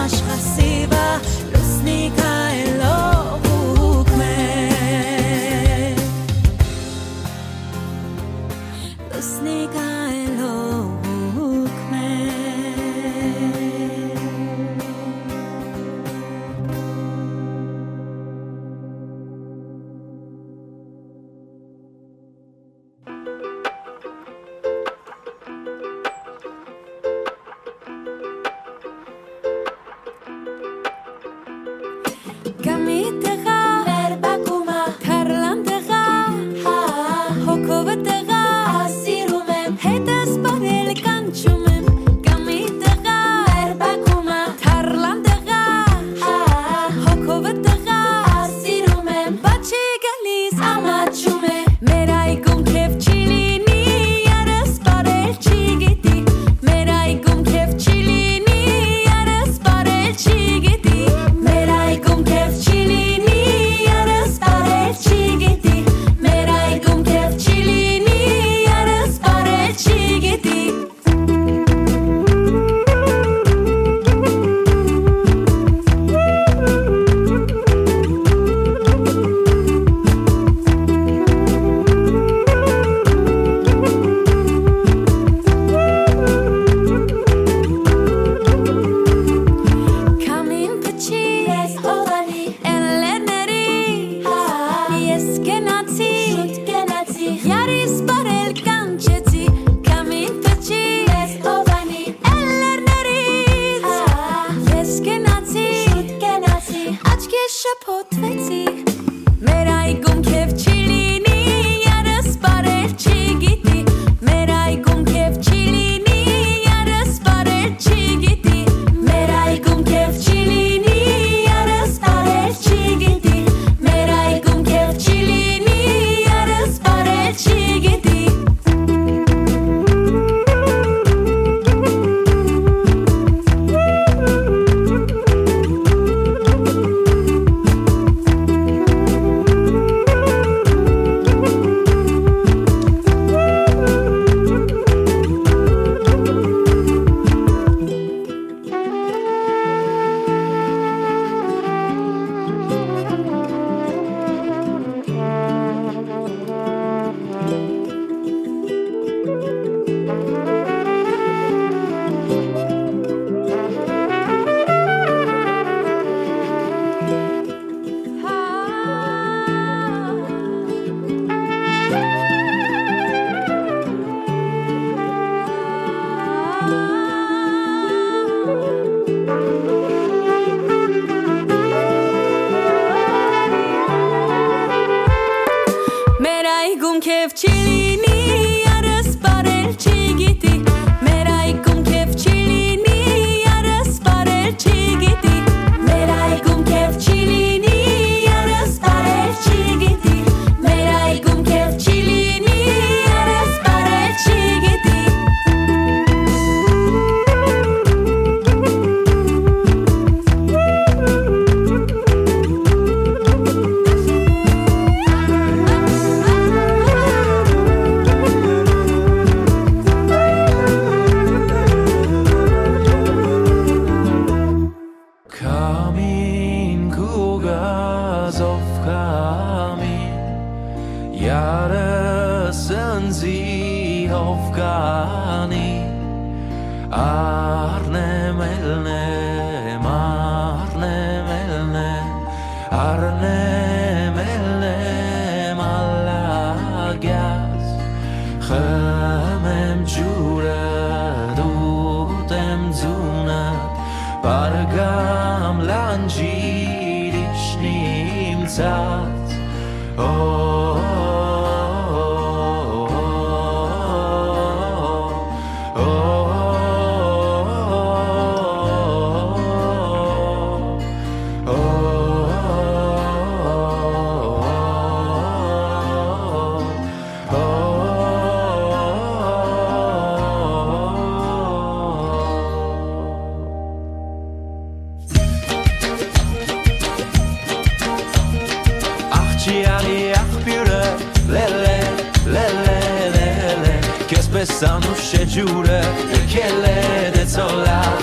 Sanno scegiure che le de zola fida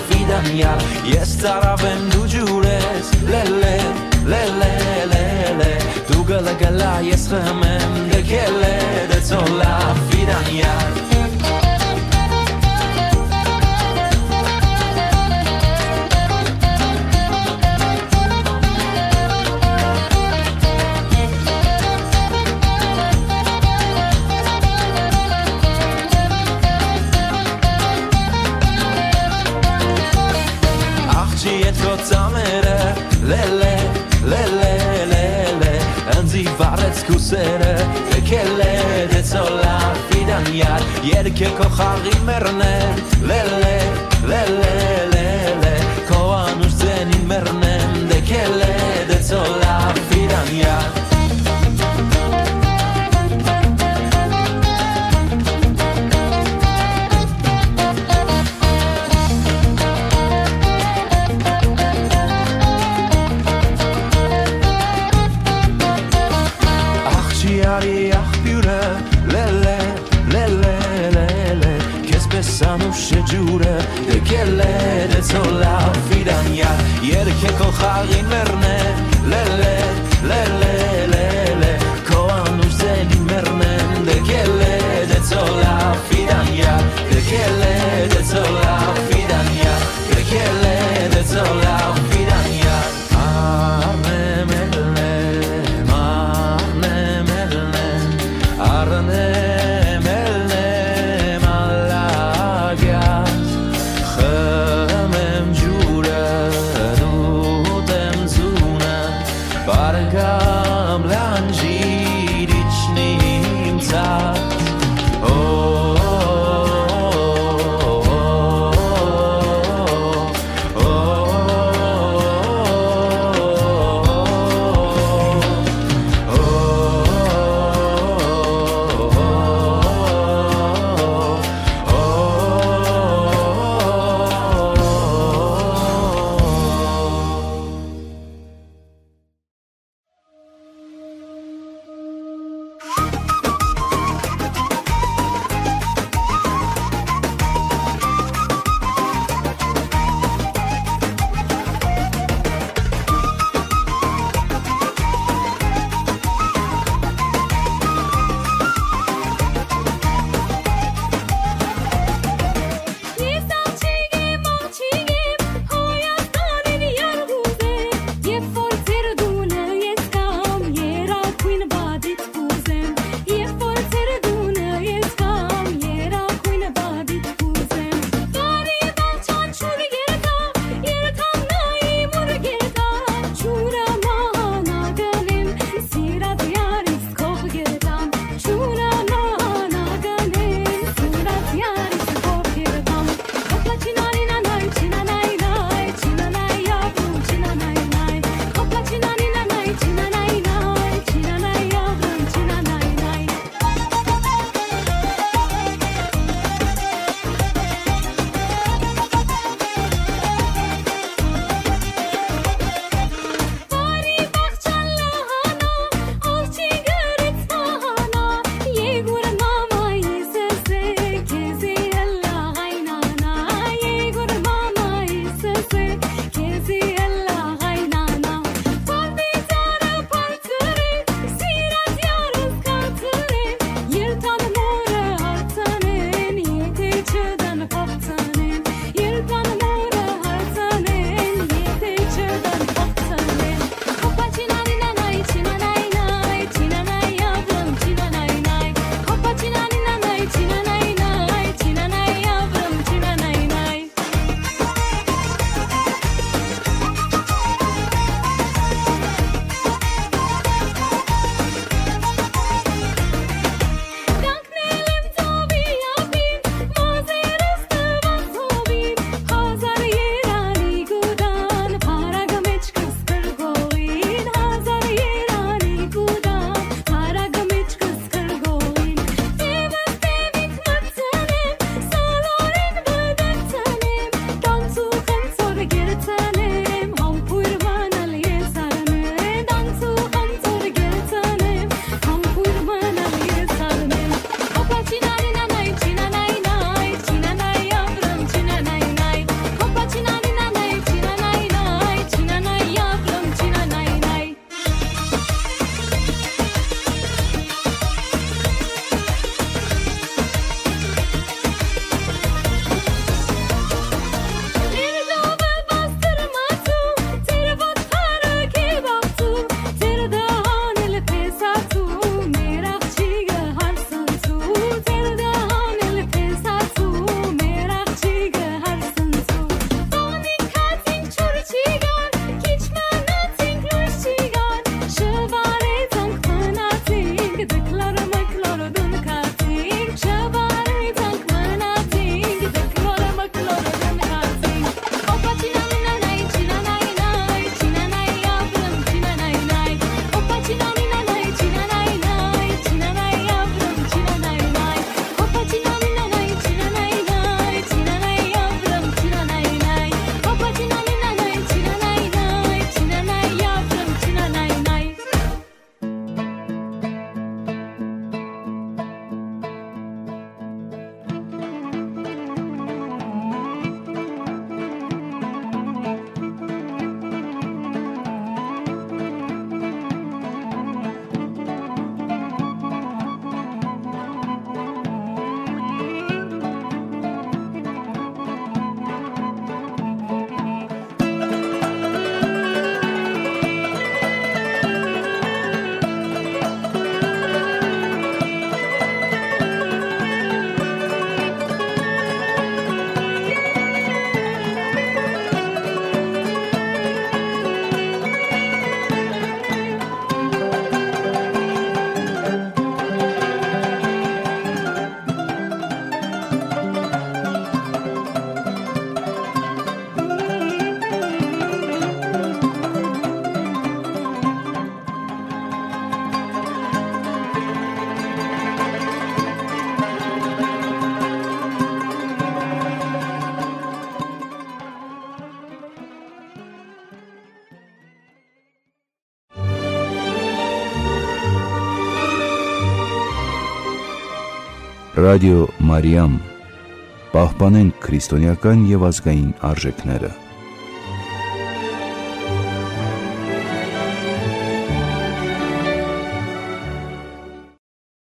fidan yar yes tarafem du jures lele lele lele du gala gala yes khamem de kele de tola fidan yar lele lele lele anzi varets kusere kele de sola fidan yar yer ke kochari merne lele lele lele koanus zenin mernem de kele de sola fidan yar Jure de kelle de sola fidan ya yer ke kochari merne lele lele lele koanu zeni merne de kelle de sola fidan ya de kelle de sola fidan ya de kelle de sola fidan ya arne mele arne Jure, du dem zu Ռադիո Մարիամ, պահպանենք քրիստոնեական եւ ազգային արժեքները։